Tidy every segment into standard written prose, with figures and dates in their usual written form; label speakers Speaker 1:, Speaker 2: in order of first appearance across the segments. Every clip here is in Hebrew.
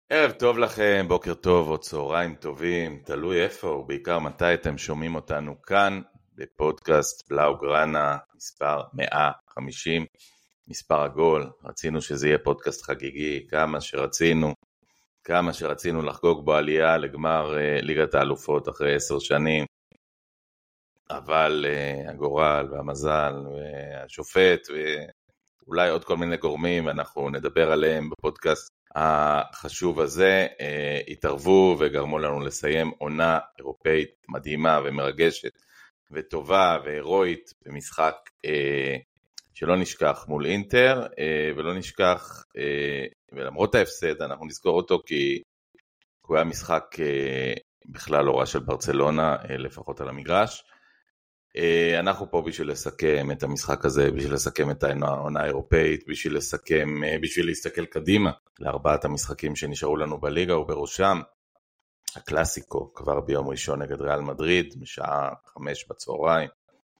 Speaker 1: ערב טוב לכם, בוקר טוב או צהריים טובים, תלוי איפה ובעיקר מתי אתם שומעים אותנו כאן בפודקאסט בלאוגרנה מספר 150, מספר עגול. רצינו שזה יהיה פודקאסט חגיגי, כמה שרצינו לחגוג בו עלייה לגמר ליגת האלופות אחרי 10 שנים, אבל הגורל והמזל והשופט ואולי עוד כל מיני גורמים, אנחנו נדבר עליהם בפודקאסט החשוב הזה, התערבו וגרמו לנו לסיים עונה אירופאית מדהימה ומרגשת וטובה והירואית במשחק שלא נשכח מול אינטר, ולא נשכח, ולמרות ההפסד אנחנו נזכור אותו כי הוא היה משחק בכלל לא רע של ברצלונה, לפחות על המגרש. אנחנו פה בשביל לסכם את המשחק הזה, בשביל לסכם את העונה האירופאית, בשביל להסתכל קדימה לארבעת המשחקים שנשארו לנו בליגה, ובראשם הקלאסיקו כבר ביום ראשון נגד ריאל מדריד בשעה 5 בצהריים,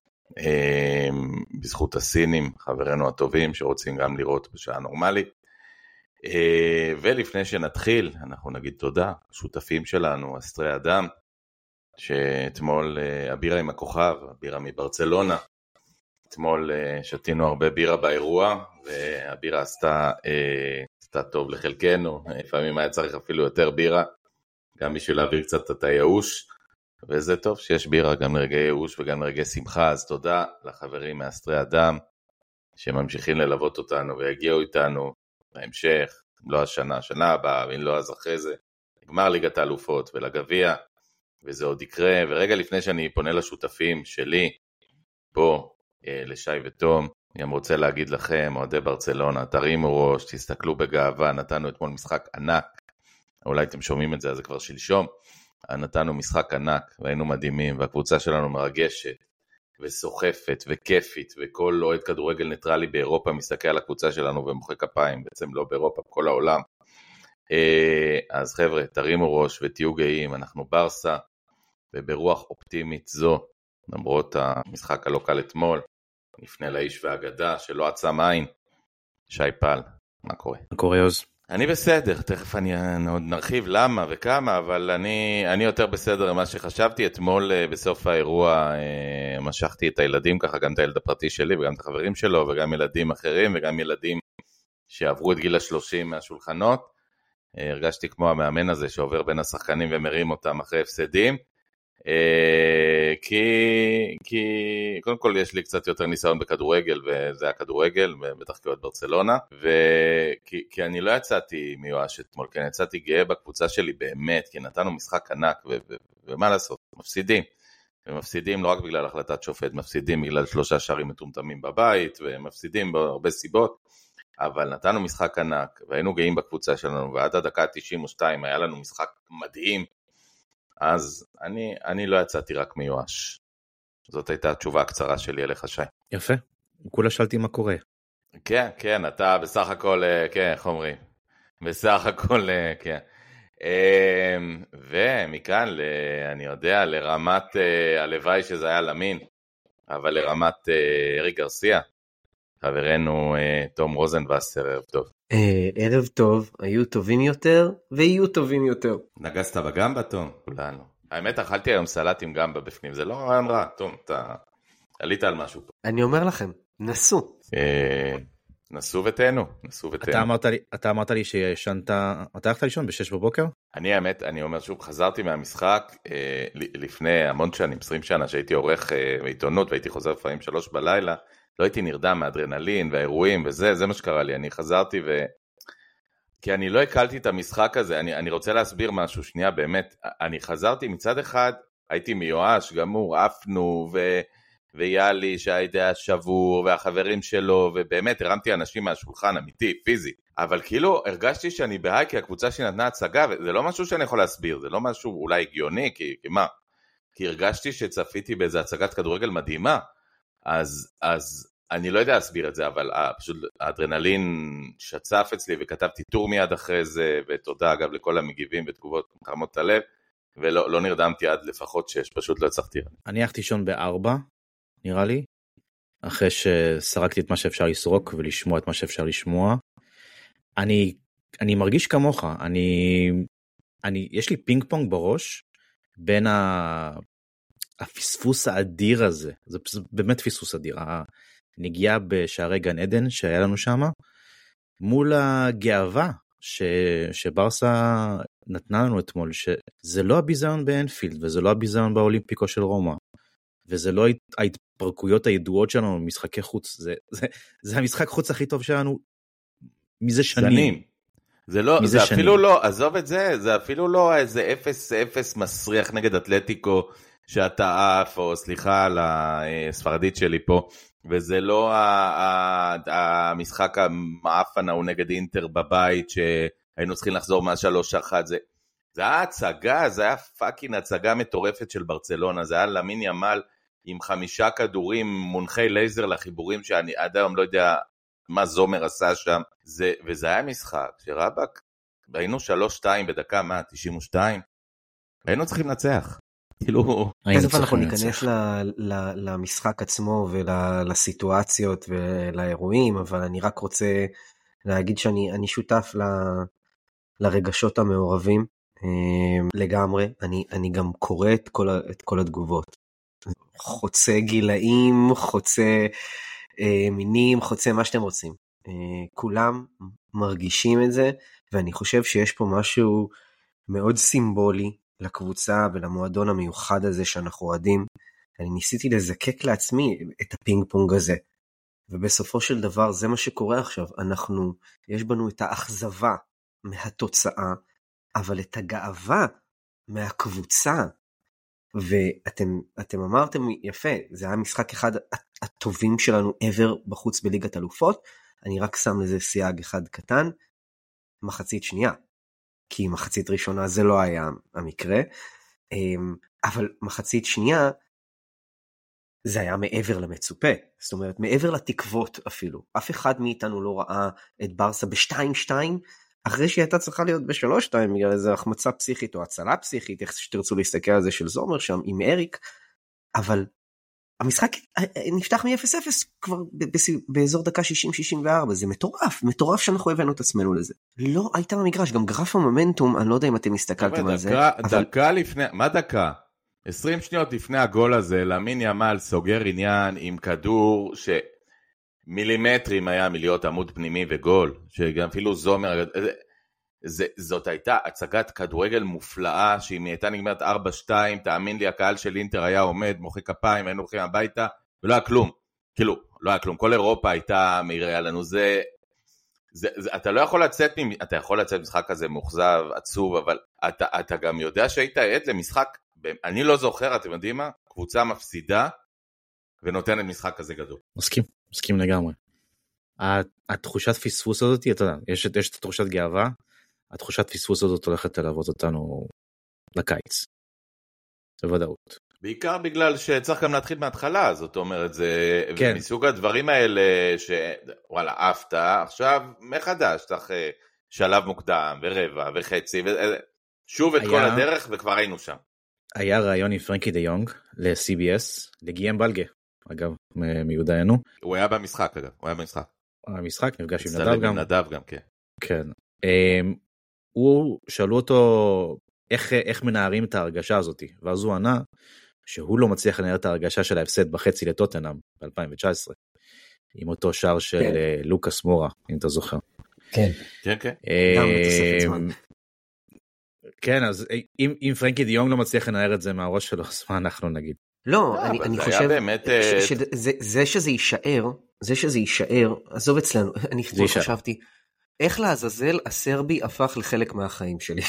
Speaker 1: בזכות הסינים, חברינו הטובים שרוצים גם לראות בשעה נורמלית. ולפני שנתחיל אנחנו נגיד תודה לשותפים שלנו, אסטרי אדם, שאתמול הבירה עם הכוכב, הבירה מברצלונה, אתמול שתינו הרבה בירה באירוע, והבירה עשתה טוב לחלקנו, לפעמים היה צריך אפילו יותר בירה, גם בשביל להעביר קצת את הייאוש, וזה טוב שיש בירה גם לרגעי ייאוש וגם לרגעי שמחה, אז תודה לחברים מאסטרי אדם, שממשיכים ללוות אותנו ויגיעו איתנו בהמשך, לא השנה הבאה, ואם לא אז אחרי זה, נגמר ליגת האלופות ולגביע, וזה עוד יקרה. ורגע לפני שאני פונה לשותפים שלי, פה לשי ותום, אני גם רוצה להגיד לכם, אוהדי ברצלונה, תרימו ראש, תסתכלו בגאווה, נתנו אתמול משחק ענק, אולי אתם שומעים את זה, אז זה כבר שלשום, נתנו משחק ענק, והיינו מדהימים, והקבוצה שלנו מרגשת, וסוחפת, וכיפית, וכל אוהד כדורגל ניטרלי באירופה, מסתכל על הקבוצה שלנו ומוחא כפיים, בעצם לא באירופה, בכל העולם. אז חבר'ה, תרימו ראש ותהיו גאים, אנחנו ברסה, וברוח אופטימית זו, למרות המשחק הלא קל אתמול, נפנה לאיש והאגדה שלא עצם עין, שי פל, מה קורה?
Speaker 2: מה קורה יוז?
Speaker 1: אני בסדר, תכף אני עוד נרחיב למה וכמה, אבל אני יותר בסדר ממה שחשבתי. אתמול בסוף האירוע משכתי את הילדים ככה, גם את הילד הפרטי שלי וגם את החברים שלו, וגם ילדים אחרים וגם ילדים שעברו את גיל ה-30 מהשולחנות. הרגשתי כמו המאמן הזה שעובר בין השחקנים ומרים אותם אחרי הפסדים, כי קודם כל יש לי קצת יותר ניסיון בכדורגל, וזה הכדורגל, בטח כאוהד ברצלונה, כי אני לא יצאתי מיואש אתמול, כי אני יצאתי גאה בקבוצה שלי באמת, כי נתנו משחק ענק, ומה לעשות, מפסידים לא רק בגלל החלטת שופט, מפסידים בגלל 3 שערים מטומטמים בבית, ומפסידים בהרבה סיבות, אבל נתנו משחק ענק, והיינו גאים בקבוצה שלנו, ועד הדקה 92 היה לנו משחק מדהים, אז אני לא יצאתי רק מיואש. זאת הייתה התשובה הקצרה שלי אליך, שי.
Speaker 2: יפה, כולה שאלתי מה קורה.
Speaker 1: כן, אתה בסך הכל, כן, איך אומרים? בסך הכל, כן. ומכאן, אני יודע, לרמת, הלוואי שזה היה למין, אבל לרמת אריק גרסיה, חברנו תום רוזנבסר, ערב טוב.
Speaker 3: ערב טוב, היו טובים יותר ויהיו טובים יותר.
Speaker 1: נגסת בגמבה, תום? כולנו. האמת, אכלתי היום סלט עם גמבה בפנים, זה לא רעיון רע, תום, אתה עלית על משהו פה.
Speaker 3: אני אומר לכם, נסו.
Speaker 1: נסו ותהנו.
Speaker 2: אתה אמרת לי שישנת, אתה הלכת לישון ב-6 בבוקר?
Speaker 1: אני אומר שוב, חזרתי מהמשחק לפני המון שנים, 20 שנה, שהייתי עורך בעיתונות, והייתי חוזר לפעמים 3 בלילה, לא הייתי נרדם מהאדרנלין והאירועים וזה, זה מה שקרה לי, אני חזרתי כי אני לא הקלתי את המשחק הזה, אני רוצה להסביר משהו, שנייה באמת, אני חזרתי מצד אחד, הייתי מיואש, גמור, עפנו, ויאלי שהייתה שבור, והחברים שלו, ובאמת הרמתי אנשים מהשולחן, אמיתי, פיזי, אבל כאילו הרגשתי שאני בהיי, כי הקבוצה שלי נתנה הצגה, וזה לא משהו שאני יכול להסביר, זה לא משהו אולי הגיוני, כי מה? כי הרגשתי שצפיתי באיזו הצגת כדורגל מדהימה, אז אני לא יודע להסביר את זה, אבל פשוט האדרנלין שצף אצלי, וכתבתי טור מיד אחרי זה, ותודה אגב לכל המגיבים ותגובות מחמות הלב, ולא נרדמתי עד לפחות 6, פשוט לא הצלחתי.
Speaker 2: אני הלכתי לישון ב-4, נראה לי, אחרי שסרקתי את מה שאפשר לסרוק, ולשמוע את מה שאפשר לשמוע. אני אני מרגיש כמוך, יש לי פינג פונג בראש, בין הפספוס האדיר הזה, זה באמת פספוס אדיר, הנגיעה בשערי גן עדן שהיה לנו שם, מול הגאווה שברסה נתנה לנו אתמול, שזה לא הביזיון באנפילד, וזה לא הביזיון באולימפיקו של רומא, וזה לא ההתפרקויות הידועות שלנו במשחקי חוץ, זה המשחק חוץ הכי טוב שלנו מזה שנים.
Speaker 1: זה אפילו לא, עזוב את זה, זה אפילו לא איזה 0-0 מסריח נגד אתלטיקו, שאתה עף, או סליחה על הספרדית שלי פה, וזה לא המשחק המאפן הוא נגד אינטר בבית, שהיינו צריכים לחזור מה 3-1, זה היה הצגה, זה היה פאקינג הצגה מטורפת של ברצלונה, זה היה למין ימל עם 5 כדורים מונחי לייזר לחיבורים, שאני עד היום לא יודע מה זומר עשה שם, וזה היה משחק שרבק, היינו 3-2 בדקה 92, היינו צריכים לנצח.
Speaker 3: תכף אנחנו ניכנס למשחק עצמו ולסיטואציות ולאירועים, אבל אני רק רוצה להגיד שאני שותף לרגשות המעורבים לגמרי. אני גם קורא את כל התגובות, חוצה גילאים, חוצה מינים, חוצה מה שאתם רוצים, כולם מרגישים את זה, ואני חושב שיש פה משהו מאוד סימבולי לקבוצה ולמועדון המיוחד הזה שאנחנו אוהדים. אני ניסיתי לזקק לעצמי את הפינג פונג הזה, ובסופו של דבר זה מה שקורה עכשיו. יש בנו את האכזבה מהתוצאה, אבל את הגאווה מהקבוצה, ואתם אמרתם יפה, זה היה משחק אחד הטובים שלנו ever בחוץ בליגת אלופות. אני רק שם לזה סייג אחד קטן, מחצית שנייה, כי מחצית ראשונה זה לא היה המקרה, אבל מחצית שנייה זה היה מעבר למצופה, זאת אומרת מעבר לתקוות אפילו. אף אחד מאיתנו לא ראה את ברסה ב-2-2 אחרי שהיא הייתה צריכה להיות ב-3-2 בגלל איזו החמצה פסיכית או הצלה פסיכית, איך שתרצו להסתכל על זה, של זומר שם עם אריק. אבל המשחק נפתח מ-0-0 כבר באזור דקה 60-64, זה מטורף שאנחנו הבאנו את עצמנו לזה. לא הייתה במגרש, גם גרף המומנטום, אני לא יודע אם אתם הסתכלתם על זה.
Speaker 1: דקה לפני, מה דקה? 20 שניות לפני הגול הזה, למין ימל סוגר עניין עם כדור שמילימטרים היה מלהיות עמוד פנימי וגול, שגם אפילו זומר, זאת הייתה הצגת כדורגל מופלאה, שאם היא הייתה נגמרת 4-2, תאמין לי, הקהל של אינטר היה עומד, מוחא כפיים, היינו הולכים הביתה, ולא היה כלום, כאילו, לא היה כלום, כל אירופה הייתה מהירה לנו, אתה לא יכול לצאת, אתה יכול לצאת משחק כזה מוחזב, עצוב, אבל אתה גם יודע שהיית עד למשחק, אני לא זוכר, אתם יודעים מה? קבוצה מפסידה, ונותנת משחק כזה גדול.
Speaker 2: מסכים לגמרי. התחושת פספוס הזאת, אתה יודע, יש את תחושת גאווה, התחושת פספוס הזאת הולכת ללוות אותנו לקיץ. בוודאות.
Speaker 1: בעיקר בגלל שצריך גם להתחיל מההתחלה, זאת אומרת, זה
Speaker 2: כן.
Speaker 1: מסוג הדברים האלה שוואלה, אהבת, עכשיו מחדש, צריך שלב מוקדם ורבע וחצי, שוב את כל הדרך וכבר היינו שם.
Speaker 2: היה רעיון עם פרנקי דה יונג ל-CBS, לגיים בלגה, אגב, מיודענו.
Speaker 1: הוא היה במשחק, אגב, הוא היה במשחק.
Speaker 2: המשחק נפגש עם נדב גם.
Speaker 1: נדב גם, כן.
Speaker 2: כן. שאלו אותו איך מנערים את ההרגשה הזאת, ואז הוא ענה שהוא לא מצליח לנער את ההרגשה של ההפסד בחצי לטוטנהאם ב-2019, עם אותו שער של לוקאס מורה, אם אתה זוכר.
Speaker 3: כן.
Speaker 1: כן, כן.
Speaker 3: גם בתוספת זמן.
Speaker 2: כן, אז אם פרנקי דה יונג לא מצליח לנער את זה מהראש שלו, אז מה אנחנו נגיד?
Speaker 3: לא, אני חושב שזה יישאר, עזוב אצלנו, אני חשבתי, איך לעזאזל הסרבי הפך לחלק מהחיים שלי?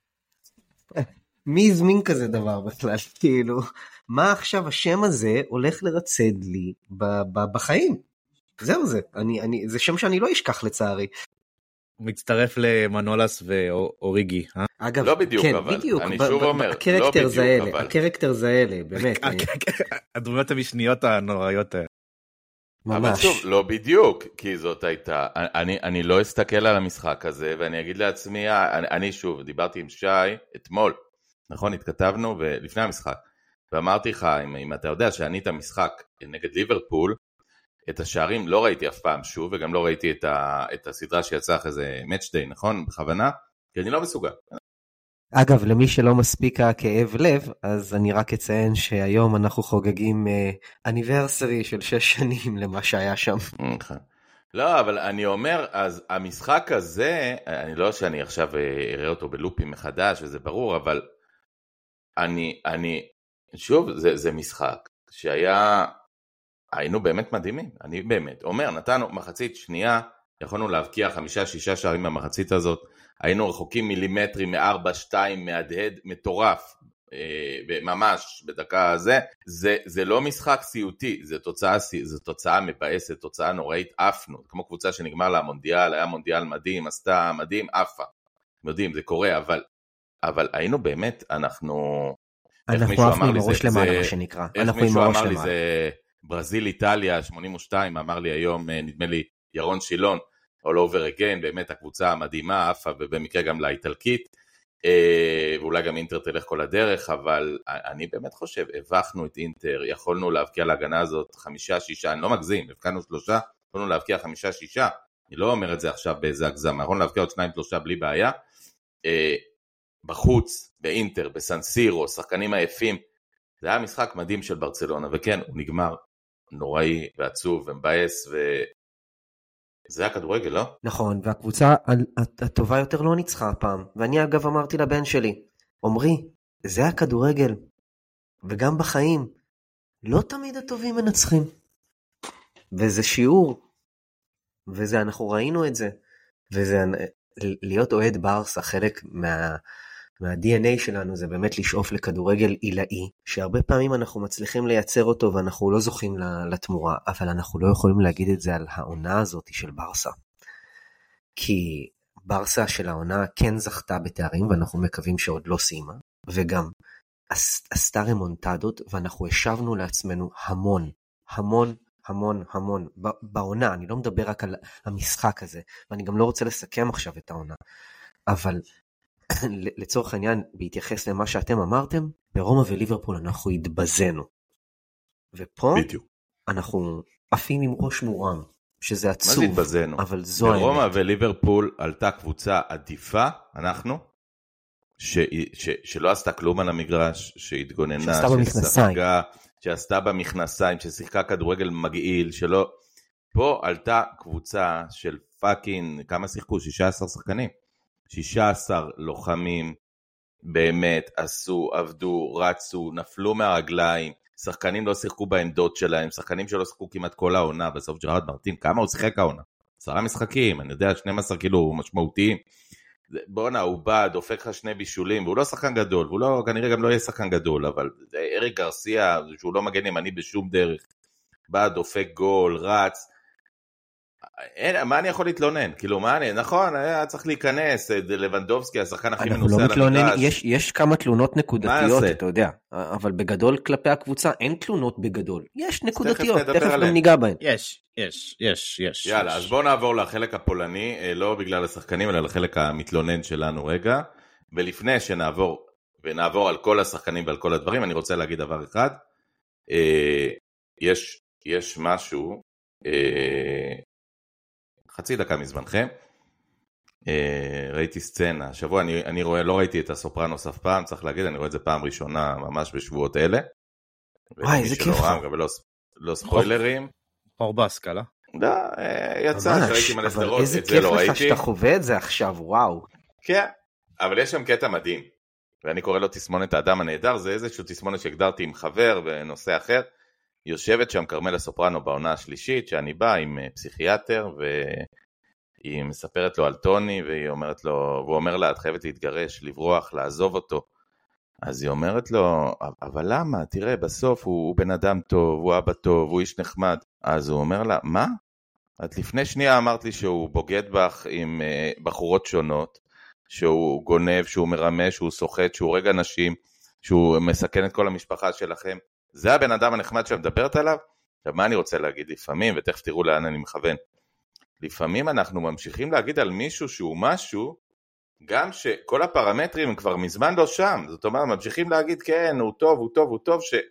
Speaker 3: מי הזמין כזה דבר בכלל? כאילו, מה עכשיו השם הזה הולך לרצד לי בחיים? זהו זה, זה שם שאני לא אשכח לצערי.
Speaker 2: הוא מצטרף למנולס ואוריגי, אה?
Speaker 3: אגב,
Speaker 1: לא בדיוק,
Speaker 3: כן,
Speaker 1: אבל
Speaker 3: בדיוק,
Speaker 1: אני שוב אומר, לא בדיוק, אבל...
Speaker 3: הקרקטרס האלה, באמת.
Speaker 2: הדמויות המשניות הנוראיות האלה.
Speaker 1: אבל שוב, לא בדיוק, כי זאת הייתה, אני לא אסתכל על המשחק הזה, ואני אגיד לעצמי, אני שוב, דיברתי עם שי אתמול, נכון, התכתבנו לפני המשחק, ואמרתי לך, אם אתה יודע שאני את המשחק נגד ליברפול, את השערים לא ראיתי אף פעם שוב, וגם לא ראיתי את הסדרה שיצאה אחרי זה Match Day, נכון? בכוונה? כי אני לא מסוגל.
Speaker 3: אגב, למי שלא מספיק הכאב לב, אז אני רק אציין שהיום אנחנו חוגגים אניברסרי של 6 שנים למה שהיה שם.
Speaker 1: לא, אבל אני אומר, אז המשחק הזה, אני לא שאני עכשיו אראה אותו בלופים מחדש, וזה ברור, אבל שוב, זה משחק היינו באמת מדהימים, אני באמת אומר, נתנו מחצית שנייה, יכולנו להבקיע 5-6 שערים במחצית הזאת, היינו רחוקים מילימטרים מ4-2, מהדהד מטורף, ממש בדקה הזה, זה לא משחק סיוטי, זה תוצאה מבאסת, תוצאה נוראית, עפנו, כמו קבוצה שנגמר לה המונדיאל, היה מונדיאל מדהים, עשתה מדהים, עפה, יודעים, זה קורה, אבל היינו באמת, אנחנו
Speaker 3: עפנו עם הראש למעלה, מה שנקרא,
Speaker 1: אנחנו עם הראש למעלה. זה ברזיל איטליה 82, אמר לי היום, נדמה לי ירון שילון, all over again, באמת הקבוצה המדהימה, עפה, ובמקרה גם לאיטלקית, ואולי גם אינטר תלך כל הדרך, אבל אני באמת חושב, הבחנו את אינטר, יכולנו להבקיע להגנה הזאת 5-6, אני לא מגזים, הבקענו 3, יכולנו להבקיע 5-6, אני לא אומר את זה עכשיו באיזה הגזמה, יכולנו להבקיע עוד 2-3 בלי בעיה, בחוץ, באינטר, בסנסירו, שחקנים עייפים, זה היה משחק מדהים של ברצלונה, וכן, הוא נגמר נוראי ועצוב ומבאס, זה היה כדורגל, לא?
Speaker 3: נכון, והקבוצה הטובה יותר לא ניצחה הפעם, ואני אגב אמרתי לבן שלי, עומרי, זה היה כדורגל, וגם בחיים, לא תמיד הטובים מנצחים, וזה שיעור, וזה, אנחנו ראינו את זה, וזה, להיות אוהד ברסה, חלק מה-DNA שלנו, זה באמת לשאוף לכדורגל עילאי, שהרבה פעמים אנחנו מצליחים לייצר אותו, ואנחנו לא זוכים לתמורה, אבל אנחנו לא יכולים להגיד את זה על העונה הזאת של ברסה. כי ברסה של העונה כן זכתה בתארים, ואנחנו מקווים שעוד לא סיימה, וגם עשתה רמונטדות, ואנחנו השבנו לעצמנו המון, המון, המון, המון, בעונה, אני לא מדבר רק על המשחק הזה, ואני גם לא רוצה לסכם עכשיו את העונה, אבל לצורך העניין, בהתייחס למה שאתם אמרתם, ברומא וליברפול אנחנו התבזנו. ופה
Speaker 1: בדיוק.
Speaker 3: אנחנו עפים עם ראש מורם, שזה עצוב,
Speaker 1: מה זה התבזנו?
Speaker 3: אבל זו האמת.
Speaker 1: ברומא וליברפול עלתה קבוצה עדיפה, אנחנו, שלא עשתה כלום על המגרש, שהתגוננה, שעשתה במכנסיים, ששיחקה כדורגל מגעיל, שלא, פה עלתה קבוצה של פאקינג, כמה שיחקו? 16 שחקנים. 16 לוחמים, באמת, עשו, עבדו, רצו, נפלו מהרגליים, שחקנים לא שיחקו בעמדות שלהם, שחקנים שלא שיחקו כמעט כל העונה, בסוף ג'רארד מרטין, כמה הוא שיחק העונה? 10 משחקים, אני יודע, 12 כאילו משמעותיים, בונה, הוא בא, דופק לך 2 בישולים, והוא לא שחקן גדול, והוא לא, כנראה גם לא יהיה שחקן גדול, אבל אריק גרסיה, שהוא לא מגן ימני בשום דרך, בא, דופק גול, רץ, מה אני יכול להתלונן? כאילו, מה אני, נכון, היה צריך להיכנס, לבנדובסקי, השחקן הכי מנוסה על המגרש.
Speaker 3: יש כמה תלונות נקודתיות, אתה יודע, אבל בגדול כלפי הקבוצה אין תלונות בגדול. יש נקודתיות, תכף גם ניגע בהן.
Speaker 2: יש.
Speaker 1: יאללה, אז בואו נעבור לחלק הפולני, לא בגלל השחקנים, אלא לחלק המתלונן שלנו רגע, ולפני שנעבור על כל השחקנים ועל כל הדברים, אני רוצה להגיד דבר אחד, יש משהו, חצי דקה מזמנכם, ראיתי סצנה, שבוע אני רואה, לא ראיתי את הסופרנוס אף פעם, צריך להגיד, אני רואה את זה פעם ראשונה ממש בשבועות אלה.
Speaker 3: וואי, איזה כיף.
Speaker 1: לא ספוילרים.
Speaker 2: פורבסקה, לא?
Speaker 1: לא, יצא שראיתי מלא סדרות,
Speaker 3: את זה לא ראיתי. איזה כיף לך שאתה חווה את זה עכשיו, וואו.
Speaker 1: כן, אבל יש שם קטע מדהים, ואני קורא לו תסמונת האדם הנהדר, זה איזשהו תסמונת שהגדרתי עם חבר ונושא אחר, יושבת שם קרמלה סופרנו בעונה השלישית, שאני בא עם פסיכיאטר, והיא מספרת לו על טוני, והוא אומר לה, את חייבת להתגרש, לברוח, לעזוב אותו. אז היא אומרת לו, אבל למה? תראה, בסוף הוא בן אדם טוב, הוא אבא טוב, הוא איש נחמד. אז הוא אומר לה, מה? את לפני שנייה אמרת לי שהוא בוגד בך עם בחורות שונות, שהוא גונב, שהוא מרמה, שהוא סוחט, שהוא הורג אנשים, שהוא מסכן את כל המשפחה שלכם. זה הבן אדם הנחמד שמדברת עליו. עכשיו, מה אני רוצה להגיד לפעמים, ותכף תראו לאן אני מכוון. לפעמים אנחנו ממשיכים להגיד על מישהו שהוא משהו, גם שכל הפרמטרים הם כבר מזמן לא שם. זאת אומרת, ממשיכים להגיד, כן, הוא טוב, הוא טוב, הוא טוב,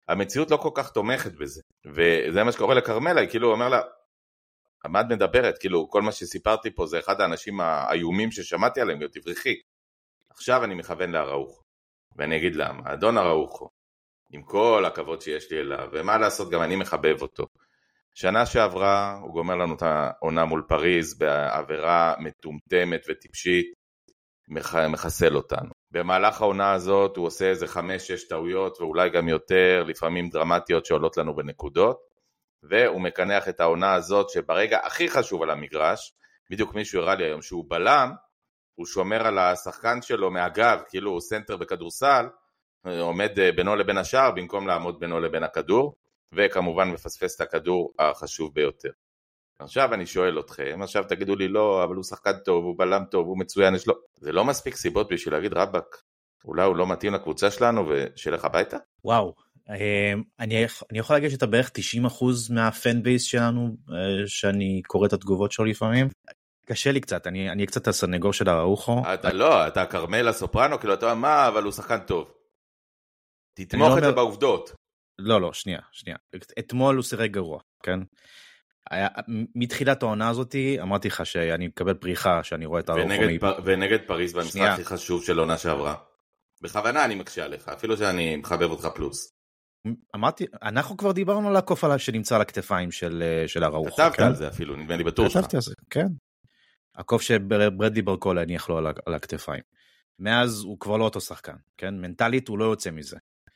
Speaker 1: המציאות לא כל כך תומכת בזה, וזה מה שקורה לקרמלה, היא כאילו אומר לה, מה את מדברת? כאילו כל מה שסיפרתי פה זה אחד האנשים האיומים ששמעתי עליהם, תבריחי. עכשיו אני מכוון לאראוחו, ואני אגיד למה, אדון אראוחו, עם כל הכבוד שיש לי אליו, ומה לעשות, גם אני מחבב אותו. שנה שעברה הוא גומר לנו את העונה מול פריז, בעבירה מטומטמת וטיפשית, מחסל אותנו. במהלך העונה הזאת הוא עושה איזה 5-6 טעויות, ואולי גם יותר, לפעמים דרמטיות שעולות לנו בנקודות, והוא מקנח את העונה הזאת, שברגע הכי חשוב על המגרש, בדיוק מישהו הראה לי היום שהוא בלם, הוא שומר על השחקן שלו מהגב, כאילו הוא סנטר בכדורסל, עומד בינו לבין השאר, במקום לעמוד בינו לבין הכדור, וכמובן מפספס את הכדור החשוב ביותר. עכשיו אני שואל אתכם, עכשיו תגידו לי לא, אבל הוא שחקן טוב, הוא בלם טוב, הוא מצוין, יש לו... זה לא מספיק סיבות בשביל להגיד רבק, אולי הוא לא מתאים לקבוצה שלנו ושילך הביתה?
Speaker 2: וואו, אני יכול להגיד שאתה בערך 90% מהפן בייס שלנו, שאני קורא את התגובות שלו לפעמים. קשה לי קצת, אני קצת הסנגור של אראוחו.
Speaker 1: אתה לא, אתה קרמלה סופרנו, כאילו אתה אומר מה, אבל הוא שחקן טוב. תתמוך את זה בעובדות.
Speaker 2: לא, שנייה. אתמול הוא שיחק גרוע, כן? מתחילת העונה הזאת, אמרתי לך שאני מקבל פריחה, שאני רואה את אראוחו.
Speaker 1: ונגד פריז במשחק הכי חשוב של העונה שעברה. בכוונה אני מקשה עליך, אפילו שאני מחבב אותך פלוס.
Speaker 2: אמרתי, אנחנו כבר דיברנו על הקוף עליו שנמצא על הכתפיים של אראוחו.
Speaker 1: כתבת על זה אפילו, נדמה לי בטור שלך.
Speaker 2: כתבתי על זה, כן. הקוף שברדלי ברקולה הניח לו על הכתפיים. מאז הוא כבר לא אותו שחקן, כן? מנטלית הוא לא יוצא מזה.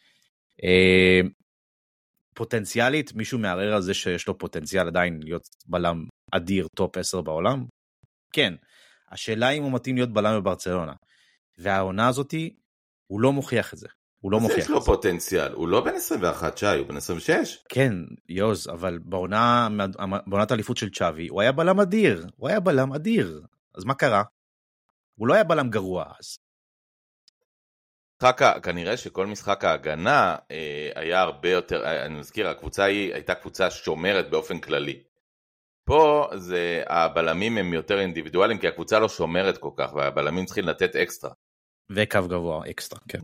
Speaker 2: פוטנציאלית, מישהו מערער על זה שיש לו פוטנציאל עדיין להיות בלם אדיר טופ 10 בעולם? כן. השאלה אם הוא מתאים להיות בלם בברצלונה. והעונה הזאת, הוא לא מוכיח את זה. הוא לא מוכיח את זה.
Speaker 1: יש לו פוטנציאל, הוא לא בן 21 שי, הוא בן 26.
Speaker 2: כן, יוז, אבל בעונת האליפות של צ'אבי, הוא היה בלם אדיר. אז מה קרה? הוא לא היה בלם גרוע אז.
Speaker 1: כנראה שכל משחק ההגנה היה הרבה יותר, אני מזכיר, הקבוצה הייתה קבוצה שומרת באופן כללי. פה הבלמים הם יותר אינדיבידואליים, כי הקבוצה לא שומרת כל כך, והבלמים צריכים לתת אקסטרה.
Speaker 2: וקו גבוה אקסטרה, כן.